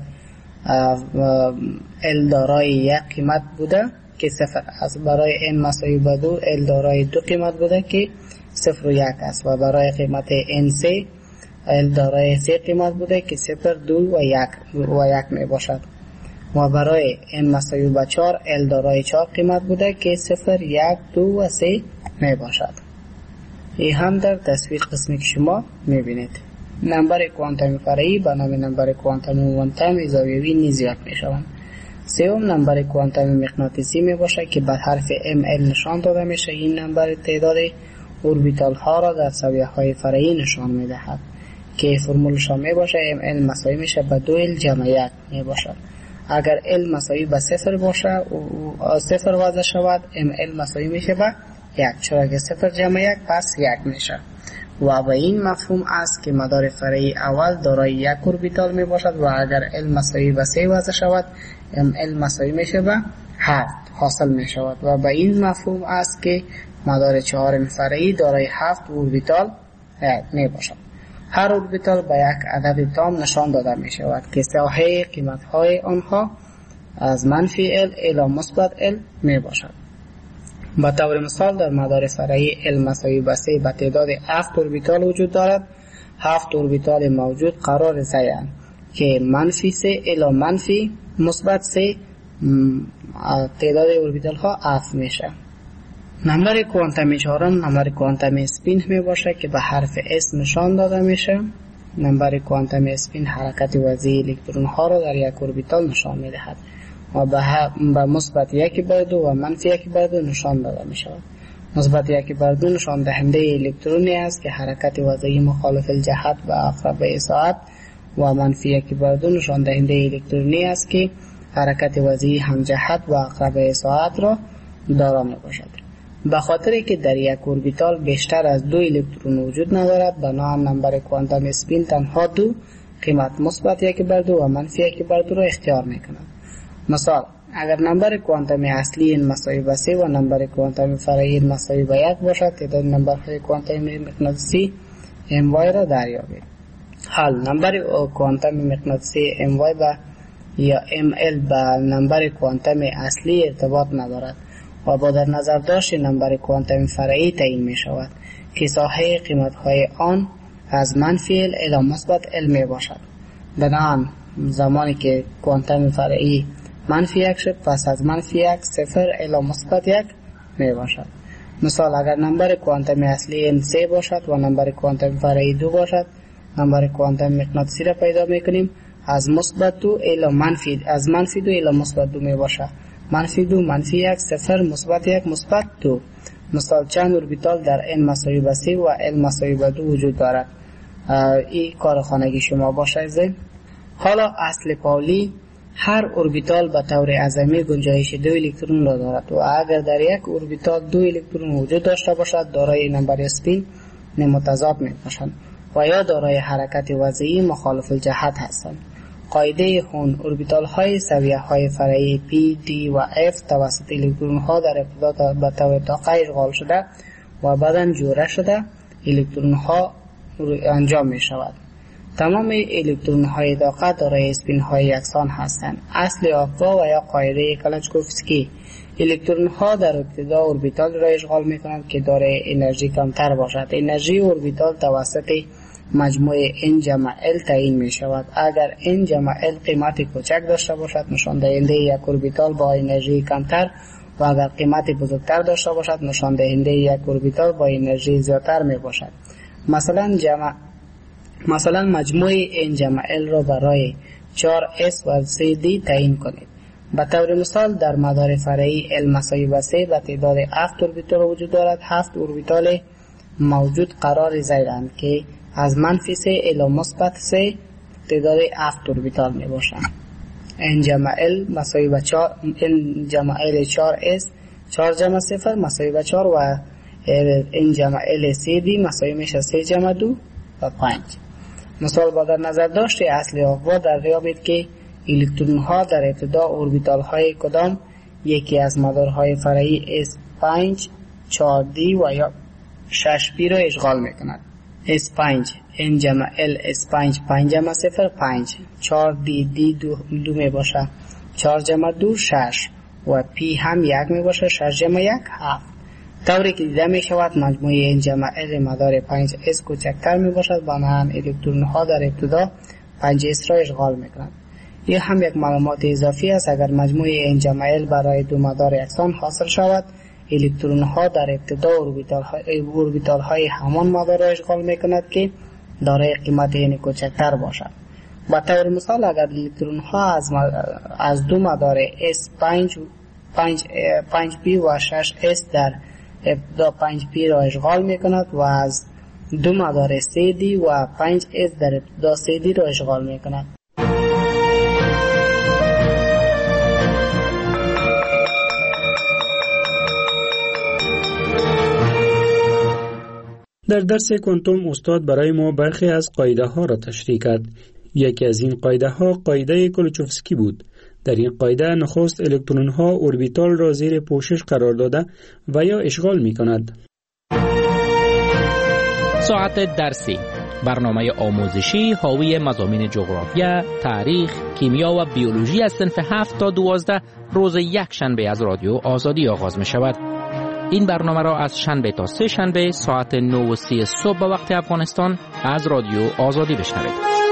L دارای 1 قیمت بوده که 0 است. برای n مساوی به 2 L دارای 2 قیمت بوده که 0 و 1 است و برای قیمت n3 ال دارای 3 قیمت بوده که 0 2 و 1 می باشد و برای n مساوی به 4 ال دارای 4 قیمت بوده که 0 1 2 و 3 می باشد. این هم در تصویر قسمی که شما می بینید. نمبر کوانتومی فرعی به نام نمبر کوانتومی موانتوم زاویوی نیز یاد می شوند. سوم نمبر کوانتومی مغناطیسی می باشد که به حرف ml نشان داده میشه. این نمبر تعداد اوربیتال ها را در زاویه های فرعی نشان می دهد که فرمولشان می باشه ml مساوی میشه به 2l جمع 1 می باشد. اگر l مساوی به 0 باشه و 0 وضع شود ml مساوی میشه به 1 چرا که 0 جمع 1 پس 1 میشه و به این مفهوم است که مدار فرعی اول دارای 1 اوربیتال می باشد و اگر l مساوی به 3 وضع شود ml مساوی میشه به 7 حاصل می شود و به این مفهوم است که مدار چهارم فرعی دارای 7 اوربیتال می باشد. هر اوربیتال به یک عدد تام نشان داده می شود که ساحه قیمت های آنها از منفی L الی مثبت L می باشد. به طور مثال در مدار فرعی L مساوی به 3 به تعداد 7 اوربیتال وجود دارد. 7 اوربیتال موجود قرار زیان که منفی 3 الی منفی مثبت 3 تعداد اوربیتال ها 7 میشه. نمبر کوانتومی چهارم نمبر کوانتومی اسپین می باشه که به حرف S نشان داده میشه. نمبر کوانتومی اسپین حرکت وضعی الکترون ها را در یک اوربیتال نشان می دهد و به مثبت 1/2 و منفی 1/2 نشان داده می شود. مثبت 1/2 نشان دهنده الکترونی است که حرکت وضعی مخالف الجهت به عقربه ساعت و منفی 1/2 نشان دهنده الکترونی است که حرکت وضعی همجهت و عقربه ساعت را دارا می باشد. به خاطر که در یک اوربیتال بیشتر از 2 الکترون وجود ندارد بنابراین نمبر کوانتوم اسپین تنها 2 قیمت مثبت 1/2 و منفی 1/2 را اختیار می کند. مثال اگر نمبر کوانتومی اصلی مساوی به 3 و نمبر کوانتومی فرعی مساوی به 1 باشد تعداد نمبرهای کوانتومی مغناطیسی my را دریابید. حال نمبر کوانتومی مغناطیسی my یا ml به نمبر کوانتومی اصلی ارتباط ندارد و با در نظر داشت نمبر کوانتومی فرعی تعیین می شود که ساحه قیمت های آن از منفی L الی مثبت L می باشد. بنابراین زمانی که کوانتومی فرعی منفی 1 شد پس از منفی 1 0 الی مثبت 1 می باشد. مثال اگر نمبر کوانتومی اصلی n3 باشد و نمبر کوانتومی فرعی 2 باشد نمبر کوانتومی مغناطیسی را پیدا می کنیم از مثبت 2 الی منفی 2 الی مثبت 2 می باشد. منفی 2 منفی 1 0 مثبت 1 مثبت 2. مثال چند اوربیتال در n مساوی به 3 و l مساوی به 2 وجود دارد. این کار خانگی شما باشه. حالا اصل پاولی هر اوربیتال به طور اعظمی گنجایش 2 الکترون را دارد و اگر در یک اوربیتال 2 الکترون وجود داشته باشد دارای نمبر اسپین متضاد می باشند و یا دارای حرکت وضعی مخالف الجهت هستند. قاعده هون اوربیتال های سویه های فرعی P, D و F توسط الکترون ها در ابتدا به طور طاقه اشغال شده و بعداً جوره شده الکترون ها انجام می شود. تمام الکترون های طاقه دارای اسپین های یکسان هستند. اصل آقا و یا قاعده کلاشکوفسکی الکترون ها در ابتدا اوربیتال را اشغال می کنند که دارای انرژی کمتر باشد. انرژی اوربیتال توسط مجموع n جمع l تعیین می شود. اگر n جمع l قیمت کوچک داشته باشد نشان دهنده یک اوربیتال با انرژی کمتر و اگر قیمت بزرگتر داشته باشد نشان دهنده یک اوربیتال با انرژی زیادتر می باشد. مثلا مجموع n جمع l را برای 4s و 3d تعیین کنید. به طور مثال در مدار فرعی l مساوی به 3 به تعداد 7 اوربیتال وجود دارد. 7 اوربیتال موجود قرار زیرند که از منفی 3 الی مثبت 3 تعداد 7 اوربیتال می باشند. n جمع l مساوی به 4 n جمع l 4s 4 جمع 0 مساوی به 4 و n جمع l 3d مساوی میشه 3 جمع 2 و 5. مثال با در نظر داشته اصل آقا دریابید که الکترون ها در ابتدا اوربیتال های کدام یکی از مدارهای فرعی S5 4d و یا 6p را اشغال می کند. S5 n جمع l S5 5 جمع 0 5 4d d 2 می باشه 4 جمع 2 6 و p هم 1 می باشه 6 جمع 1 7. طوری که دیده می شود مجموع این جمعه مدار 5s کوچکتر می باشد، بنابراین الکترون ها در ابتدا 5s را اشغال می کنند. این هم یک معلومات اضافی است. اگر مجموع این جمعه برای دو مدار یکسان حاصل شود، الکترون ها در ابتدا اوربیتال های همان مدار را اشغال می کند که دارای قیمت این کوچکتر باشد. به طور مثال اگر الکترون ها از دو مدار S5P و 6S در ابتدا 5P را اشغال می کند و از دو مدار CD و 5S در ابتدا CD را اشغال می کند. در درس کوانتوم استاد برای ما برخی از قاعده ها را تشریح کرد. یکی از این قاعده ها قاعده کلوچوفسکی بود. در این قاعده نخست الکترون ها اوربیتال را زیر پوشش قرار داده و یا اشغال می کند. ساعت درسی، برنامه آموزشی حاوی مضامین جغرافیا، تاریخ، کیمیا و بیولوژی از صنف 7 تا 12 روز یک شنبه از رادیو آزادی آغاز می شود. این برنامه را از شنبه تا سه شنبه ساعت 9:30 صبح به وقت افغانستان از رادیو آزادی بشنوید.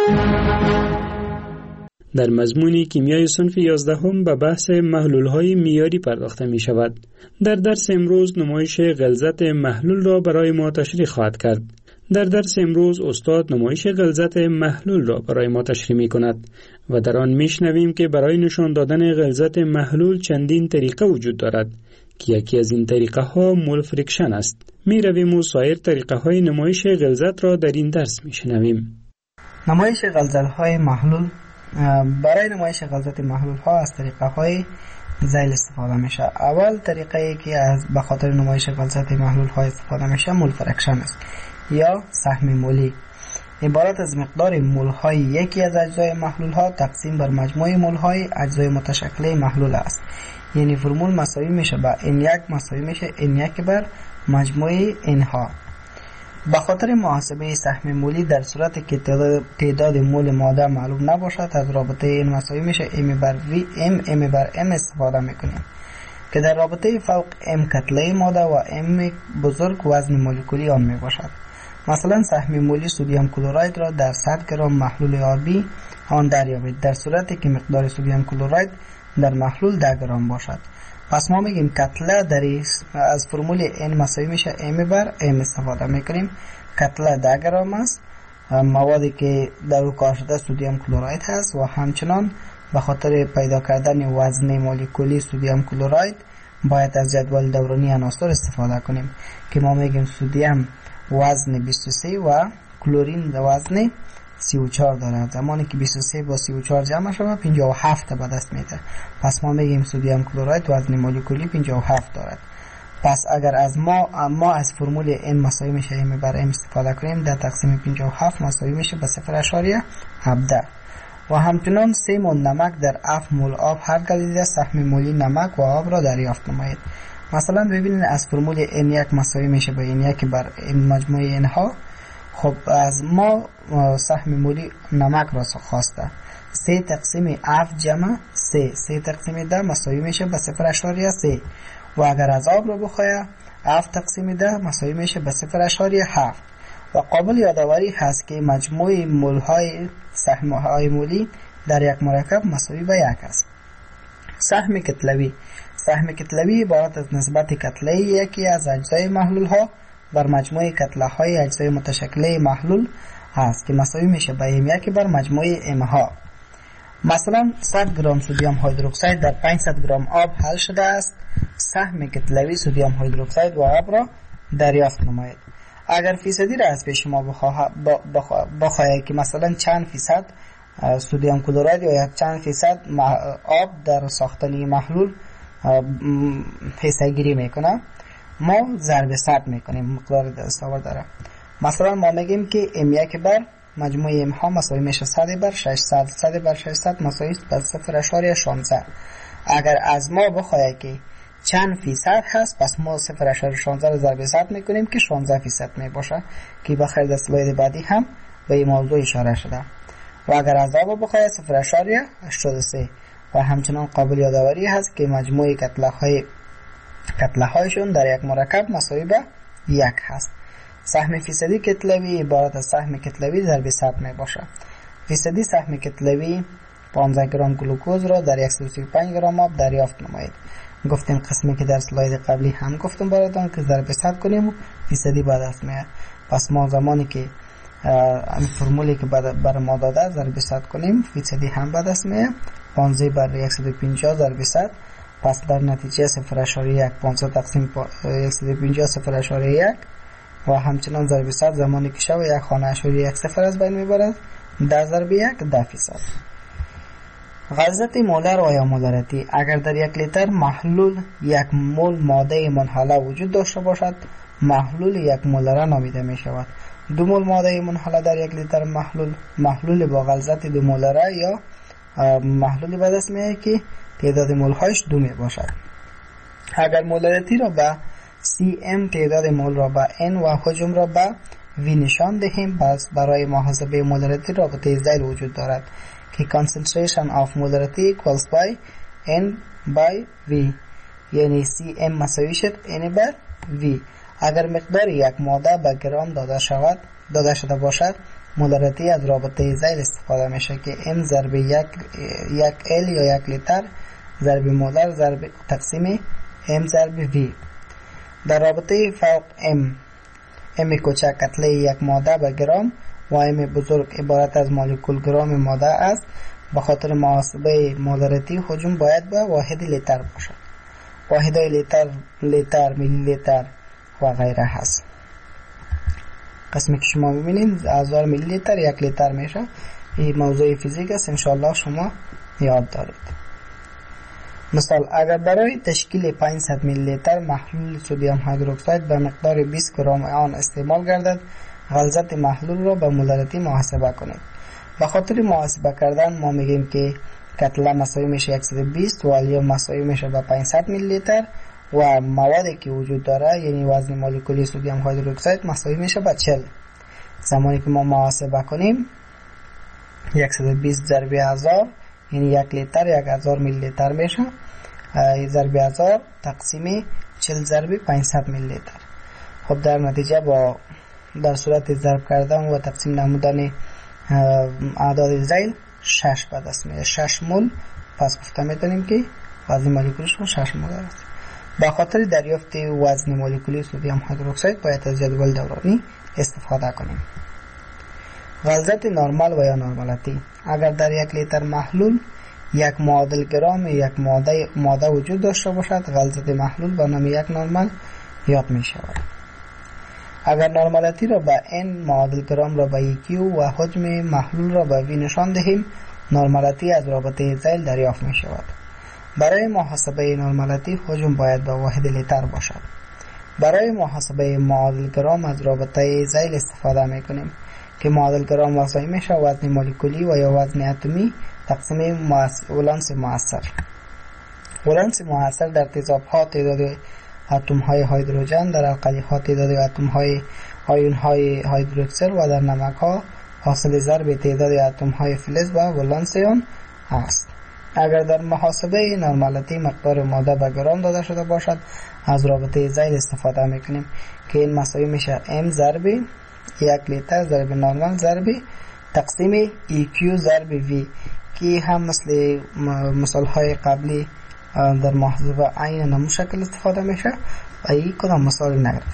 در مضمون کیمیای صنف 11 به بحث محلول‌های معیاری پرداخته می شود. در درس امروز نمایش غلظت محلول را برای ما تشریح خواهد کرد. در درس امروز استاد نمایش غلظت محلول را برای ما تشریح می کند و در آن می شنویم که برای نشان دادن غلظت محلول چندین طریقه وجود دارد که یکی از این طریقه ها مول فریکشن است. می رویم و سایر طریقه های نمایش غلظت را در این درس می شنویم. نمایش غلظت های محلول. برای نمایش غلظت محلول ها از طریقه های ذیل استفاده میشه. اول طریقه ای که از به خاطر نمایش غلظت محلول ها استفاده میشه مول فریکشن است یا سهم مولی. عبارت از مقدار مول های یکی از اجزای محلول ها تقسیم بر مجموع مول های اجزای متشکل محلول است. یعنی فرمول مساوی میشه با N1 مساوی میشه N1 بر مجموع N ها. به خاطر محاسبه سهم مولی در صورت که تعداد مول ماده معلوم نباشد از رابطه N مساوی میشه M بر V M بر M استفاده میکنیم که در رابطه فوق M کتله ماده و M بزرگ وزن مولکولی آن میباشد. مثلا سهم مولی سدیم کلراید را در 100 گرم محلول آبی آن دریابید در صورتی که مقدار سدیم کلراید در محلول 10 گرم باشد. پس ما میگیم کتله از فرمول N مساوی میشه M بر M استفاده میکنیم. کتله 10 گرم است. موادی که در او کار شده سدیم کلراید هست و همچنان به خاطر پیدا کردن وزن مولکولی سدیم کلراید باید از جدول دورانی عناصر استفاده کنیم که ما میگیم سدیم وزن 23 و کلورین وزن 34 دارد. زمانی که 23 با 34 جمع شود 57 به دست میده. پس ما میگیم سدیم کلراید وزن مولکولی 57 دارد. پس اگر از ما از فرمول N مساوی میشه M بر M استفاده کنیم در تقسیم 57 مساوی میشه به 0.17 و همچنان 3 مول نمک در 7 مول آب هر گزیده سهم مولی نمک و آب را دریافت نمایید. مثلا ببینید از فرمول N1 مساوی میشه به N1 بر N مجموع N ها. خب از ما سهم مولی نمک را خواسته 3 تقسیم 7 جمع 3 تقسیم 10 مساوی میشه به 0.3 و اگر از آب را بخواهد 7 تقسیم 10 مساوی میشه به 0.7 و قابل یادآوری هست که مجموع مول های سهم های مولی در یک مرکب مساوی به 1 است. سهم کتلوی عبارت از نسبت کتله یکی از اجزای محلول ها بر مجموع کتله های اجزای متشکل محلول هست که مساوی میشه به M1 بر مجموع M ها. مثلا 100 گرم سدیم هیدروکسید در 500 گرم آب حل شده است. سهم کتلوی سدیم هیدروکسید و آب را دریافت نمایید. اگر فیصدی را از پیش ما بخواهید که مثلا چند فیصد سدیم کلراید یا چند فیصد آب در ساختن محلول حصه گیری میکنه، ما ضرب 100 میکنیم مقدار دستاور داره. مثلا ما میگیم که M1 بر مجموع M ها مساوی میشه 100 بر 600 100 بر 600 مساوی به 0.16. اگر از ما بخواهد که چند فیصد هست پس ما 0.16 رو ضرب 100 میکنیم که 16% میباشه که بخیر در سلاید بعدی هم به این موضوع اشاره شده. و اگر از آب بخواهد 0.83 و همچنان قابل یادآوری هست که مجموع کتله های کتله هایشون در یک مرکب مساوی به 1 هست. سهم فیصدی کتلوی عبارت از سهم کتلوی ضرب 100 می باشد. فیصدی سهم کتلوی 15 گرم گلوکوز را در 135 گرم آب دریافت نمایید. گفتیم قسمی که در سلاید قبلی هم گفتم براتون که ضرب 100 کنیم و فیصدی به دست میاد. پس ما زمانی که این فرمولی که بر ما داده ضرب 100 کنیم فیصدی هم به دست میاد. 15 بر 150 ضرب 100. پس در نتیجه 0.1 500 تقسیم 150 0.1 و همچنان ضرب 100 زمانی که شو یک خانه اشاری 1 صفر از بین میبرد 10 ضرب 1 10%. غلظت مولر و یا مولریتی: اگر در 1 لیتر محلول 1 مول ماده منحله وجود داشته باشد محلول 1 مولره نامیده می شود. 2 مول ماده منحله در 1 لیتر محلول با غلظت 2 مولره یا محلولی به دست میاد که تعداد مول هایش 2 می باشد. اگر مولریتی را به cm، تعداد مول را به n و حجم را به v نشان دهیم، پس برای محاسبه مولریتی رابطه ذیل وجود دارد که concentration of molarity equals by n by v، یعنی cm مساوی شد n بر v. اگر مقدار یک ماده به گرام داده شده باشد مولریتی از رابطه ذیل استفاده میشه که n ضرب 1 L یا 1 لیتر ضرب مولر ضرب تقسیم m ضرب v. در رابطه فوق m کوچک کتله یک ماده به گرام و m بزرگ عبارت از مولکول گرام ماده است. به خاطر محاسبه مولریتی حجم باید به واحد لیتر باشد. واحدهای لیتر، میلی لیتر و غیره هست. قسمی که شما ببینید 1000 میلی لیتر 1 لیتر میشه. این موضوع فیزیک است، انشاءالله شما یاد دارید. مثال: اگر برای تشکیل 500 میلی لیتر محلول سدیم هیدروکساید به مقدار 20 گرم آن استعمال گردد غلظت محلول را به مولریتی محاسبه کنید. به خاطر محاسبه کردن ما میگیم که کتله مساوی میشه 120 و الیوم مساوی میشه به 500 میلی لیتر و موادی که وجود داره یعنی وزن مولکولی سدیم هیدروکساید مساوی میشه به 40. زمانی که ما محاسبه کنیم 120 ضرب 1000 یعنی 1 لیتر 1000 میلی لیتر میشه، ضرب 1000 تقسیم 40 ضرب 500 میلی لیتر. خب در نتیجه با در صورت ضرب کردن و تقسیم نمودن اعداد ذیل 6 به دست میاد. 6 مول. پس گفته میتونیم که وزن مولکولیش 6 مول است. به خاطر دریافت وزن مولکولی سدیم هیدروکساید باید از جدول دورانی استفاده کنیم. غلظت نرمال و یا نرمالتی: اگر در 1 لیتر محلول 1 معادل گرام یک ماده وجود داشته باشد غلظت محلول به نام 1 نرمال یاد می شود. اگر نرمالتی را به n معادل گرام را به q و حجم محلول را به v نشان دهیم نرمالتی از رابطه ذیل دریافت می شود. برای محاسبه نرمالتی حجم باید به واحد لیتر باشد. برای محاسبه معادل گرام از رابطه ذیل استفاده می کنیم که معادل گرام مساوی میشه وزن مولکولی و یا وزن اتمی تقسیم ولانس مؤثر. ولانس مؤثر در تیزاب ها تعداد اتم های هیدروژن، در القلی ها تعداد اتم های آیون های هیدروکسل و در نمک ها حاصل ضرب تعداد اتم های فلز و ولانس آن است. اگر در محاسبه نرمالتی مقدار ماده به گرام داده شده باشد از رابطه ذیل استفاده میکنیم که این مساوی میشه m ضرب 1 لیتر ضرب نرمال ضرب تقسیم EQ ضرب V که هم مثل مثال های قبلی در محاسبه عین نمو شکل استفاده میشه و این کدام مثال نگرد.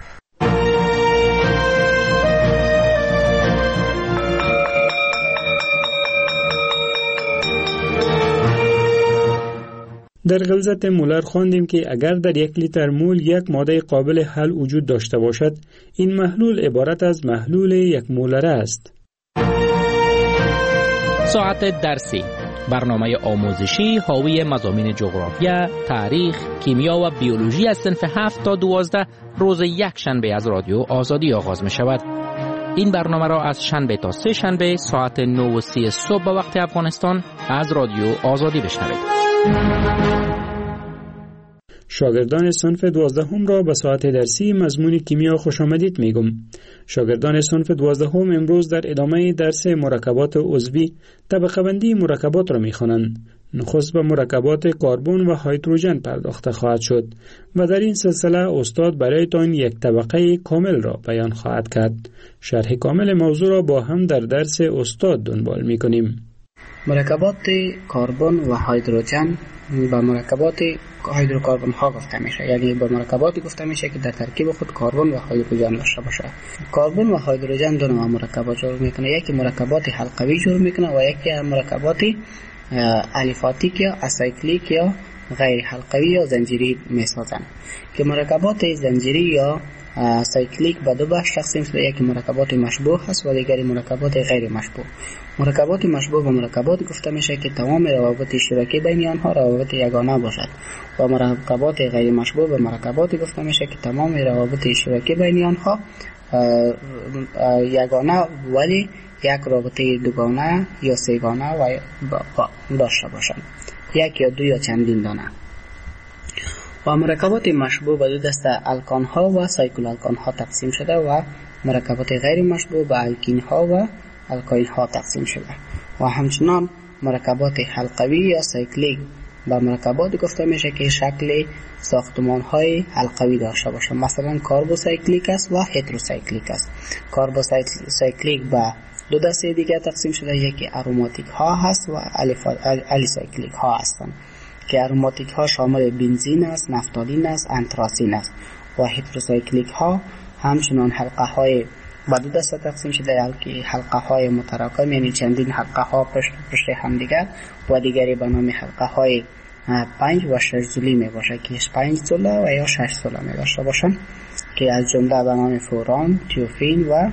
در غلظت مولر خواندیم که اگر در 1 لیتر مول یک ماده قابل حل وجود داشته باشد این محلول عبارت از محلول 1 مولره است. ساعت درسی، برنامه آموزشی حاوی مضامین جغرافیا، تاریخ، کیمیا و بیولوژی از صنف 7 تا 12 روز یک شنبه از رادیو آزادی آغاز می شود. این برنامه را از شنبه تا سه شنبه ساعت 9:30 صبح به وقت افغانستان از رادیو آزادی بشنوید. شاگردان صنف 12 را به ساعت درسی مضمون کیمیا خوش آمدید میگم. شاگردان صنف 12 امروز در ادامه درس مرکبات عضوی طبقه بندی مرکبات را میخوانند. نخست به مرکبات کربن و هیدروژن پرداخته خواهد شد و در این سلسله استاد برایتان یک طبقه کامل را بیان خواهد کرد. شرح کامل موضوع را با هم در درس استاد دنبال می کنیم. مرکبات کربن و هیدروژن با مرکبات هیدروکربن ها گفته میشه، یعنی با مرکباتی گفته میشه که در ترکیب خود کربن و هیدروژن داشته باشه. کربن و هیدروژن دو نوع مرکبات جور میکنه، یکی مرکبات حلقوی جور میکنه و یکی مرکبات الیفاتیک یا اسایکلیک یا غیر حلقوی یا زنجیری میسازن. که مرکبات زنجیری یا سایکلیک به دو بخش تقسیم شده، یکی مرکبات مشبوه هست و دیگری مرکبات غیر مشبوه. مرکبات مشبوه و مرکبات گفته میشه که تمام روابط اشتراکی بین آنها روابط یگانه باشد و مرکبات غیر مشبوه و مرکبات گفته میشه که تمام روابط اشتراکی بین آنها یگانه ولی یک رابطه دوگانه یا سه‌گانه و داشته باشند، یک یا دو یا چندین دانه. و مرکبات مشبوه به دو دسته الکان ها و سایکل الکان ها تقسیم شده و مرکبات غیر مشبوه به الکین ها و الکاین ها تقسیم شده. و همچنان مرکبات حلقوی یا سایکلیک به مرکبات گفته میشه که شکل ساختمان های حلقوی داشته باشه، مثلا کاربوسایکلیک است و هتروسایکلیک است. کاربوسایکلیک به دو دسته دیگه تقسیم شده، یکی اروماتیک ها هست و الیسایکلیک ها هستند که اروماتیک ها شامل بنزین است، نفتالین است، انتراسین است. و هتروسایکلیک ها همچنان حلقه های به دو دسته تقسیم شده، که حلقه های متراکم یعنی چندین حلقه ها پشت هم دیگر و دیگری به نام حلقه های 5 و 6 زولی می باشه که 5 زوله و یا 6 زوله می داشته باشن که از جمله به نام فوران، تیوفین و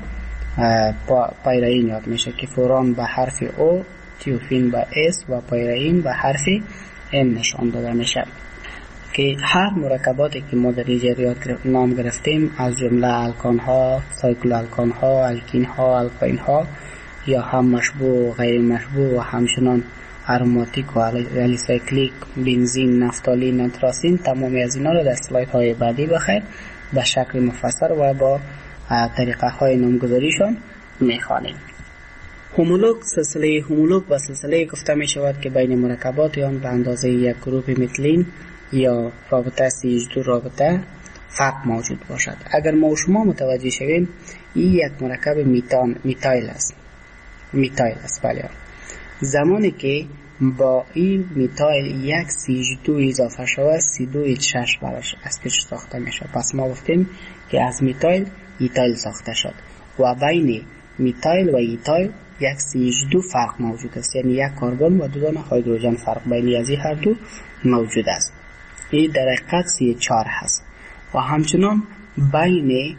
پایرین یاد میشه که فوران به حرف او، تیوفین به اس و پایرین به حرف ام نشان داده میشه. که هر مرکباتی که ما در اینجا نام گرفتیم از جمله الکان ها، سایکل الکان ها، الکین ها، الکاین ها یا هم مشبوه و غیر مشبوه و همچنان اروماتیک و الیسایکلیک، بنزین، نفتالین، انتراسین، تمامی از اینا رو در سلاید های بعدی بخیر به شکل مفصل و با طریقه های نامگذاریشان میخوانیم. هومولوگ، سلسله هومولوگ و سلسله گفته می شود که بین مرکبات آن به اندازه یک گروپ متلین یا رابطه CH2 رابطه فرق موجود باشد. اگر ما و شما متوجه شویم این یک مرکب میتایل است. بله. زمانی که با این میتایل یک CH2 اضافه شود C2H6 براش اسپیچ ساخته میشه. پس ما گفتیم که از میتایل ایتایل ساخته شد و بین میتایل و ایتایل یک CH2 فرق موجود است، یعنی یک کربن و دو دانه هیدروژن فرق بین از این هر دو موجود است. این در حقیقت CH4 هست. و همچنان بین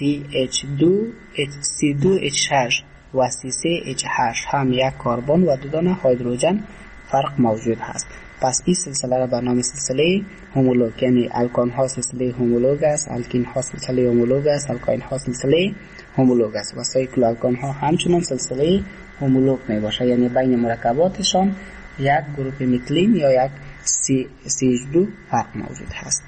C2H6 و C3H8 هم یک کربن و دو دانه هیدروژن فرق موجود هست. پس این سلسله را به نام سلسله هومولوگ، یعنی الکان ها سلسله هومولوگ است، الکین ها سلسله هومولوگ است، الکاین ها سلسله هومولوگ است و سایکل الکان ها همچنان سلسله هومولوگ می باشه، یعنی بین مرکباتشان یک گروپ متلین یا یک CH2 فرق موجود هست.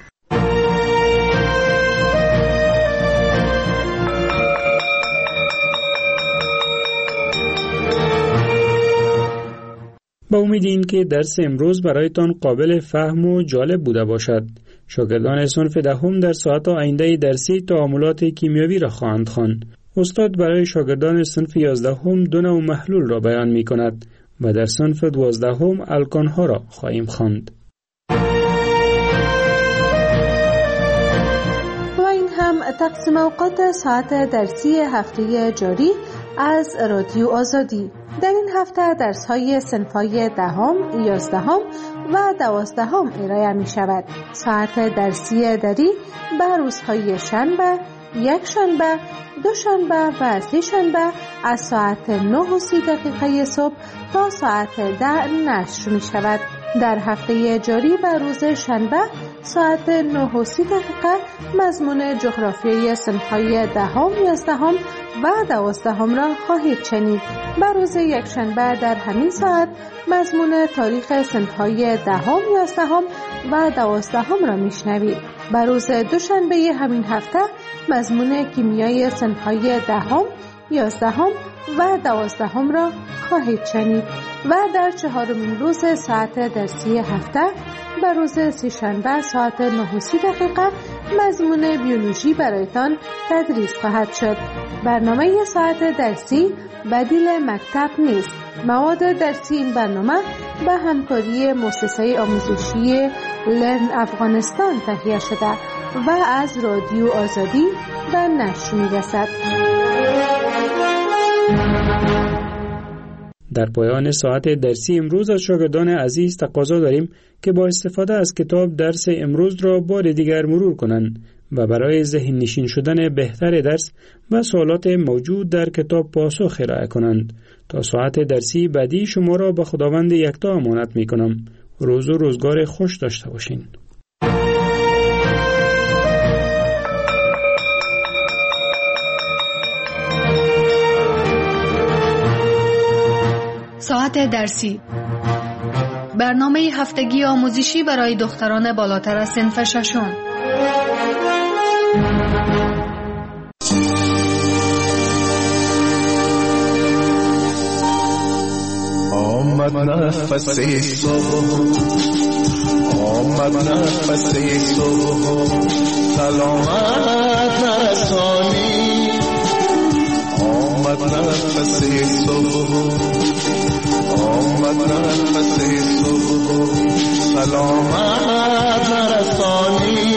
با امید این که درس امروز برایتان قابل فهم و جالب بوده باشد. شاگردان صنف دهم در ساعت آینده درسی تعاملات کیمیاوی را خواهند خواند. استاد برای شاگردان صنف 11 دو نوع محلول را بیان می کند و در صنف 12 الکان ها را خواهیم خواند. و این هم تقسیم اوقات ساعت درسی هفته جاری از رادیو آزادی. در این هفته درس‌های صنف‌های 10، 11 و 12 ارائه می‌شود. ساعت درسی دری به روزهای شنبه، یک شنبه، دو شنبه و سه شنبه از ساعت 9:30 صبح تا ساعت 10 نشر می‌شود. در هفته جاری به روز شنبه ساعت 9:30 مضمون جغرافیای صنف‌های 10، 11 و 12 را خواهید شنید. به روز یکشنبه در همین ساعت مضمون تاریخ صنف‌های 10، 11 و 12 را میشنوید. به روز دوشنبه همین هفته مضمون کیمیای صنف‌های 10، 11 و 12 را خواهید شنید. و در 4مین روز ساعت درسی هفته به روز سه‌شنبه ساعت 9:30 مضمون بیولوژی برایتان تدریس خواهد شد. برنامه ساعت درسی بدیل مکتب نیست. مواد درسی این برنامه به همکاری مؤسسه آموزشی لرن افغانستان تهیه شده و از رادیو آزادی به نشر می‌رسد. در پایان ساعت درسی امروز از شاگردان عزیز تقاضا داریم که با استفاده از کتاب درس امروز را بار دیگر مرور کنند و برای ذهن نشین شدن بهتر درس و سوالات موجود در کتاب پاسخ ارائه کنند. تا ساعت درسی بعدی شما را به خداوند یکتا امانت می کنم. روز و روزگار خوش داشته باشین. ساعت درسی، برنامه هفتگی آموزشی برای دختران بالاتر از صنف ششم. آمد نفس صبح، آمد نفس صبح، سلامت نرسانی. آمد نفس صبح، آمد نفس صبح، سلامت نرسانی.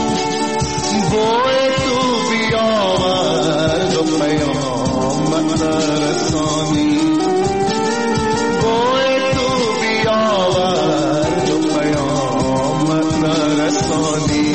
بوی تو بیاورد و پیامت نرسانی. بوی تو بیاورد و پیامت نرسانی.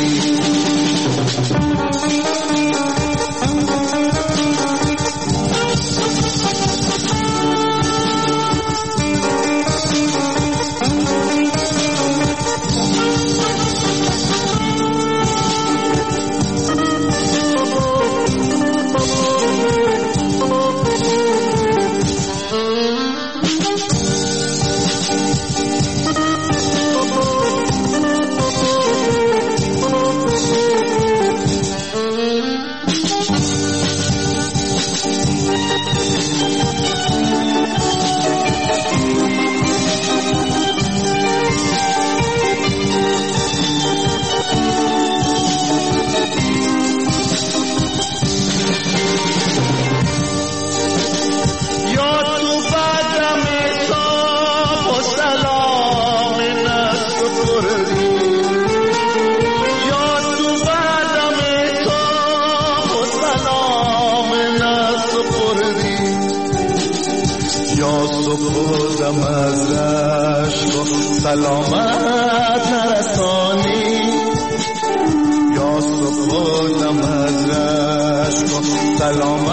سلامت نرسانی. یا سپردم از رشک سلامت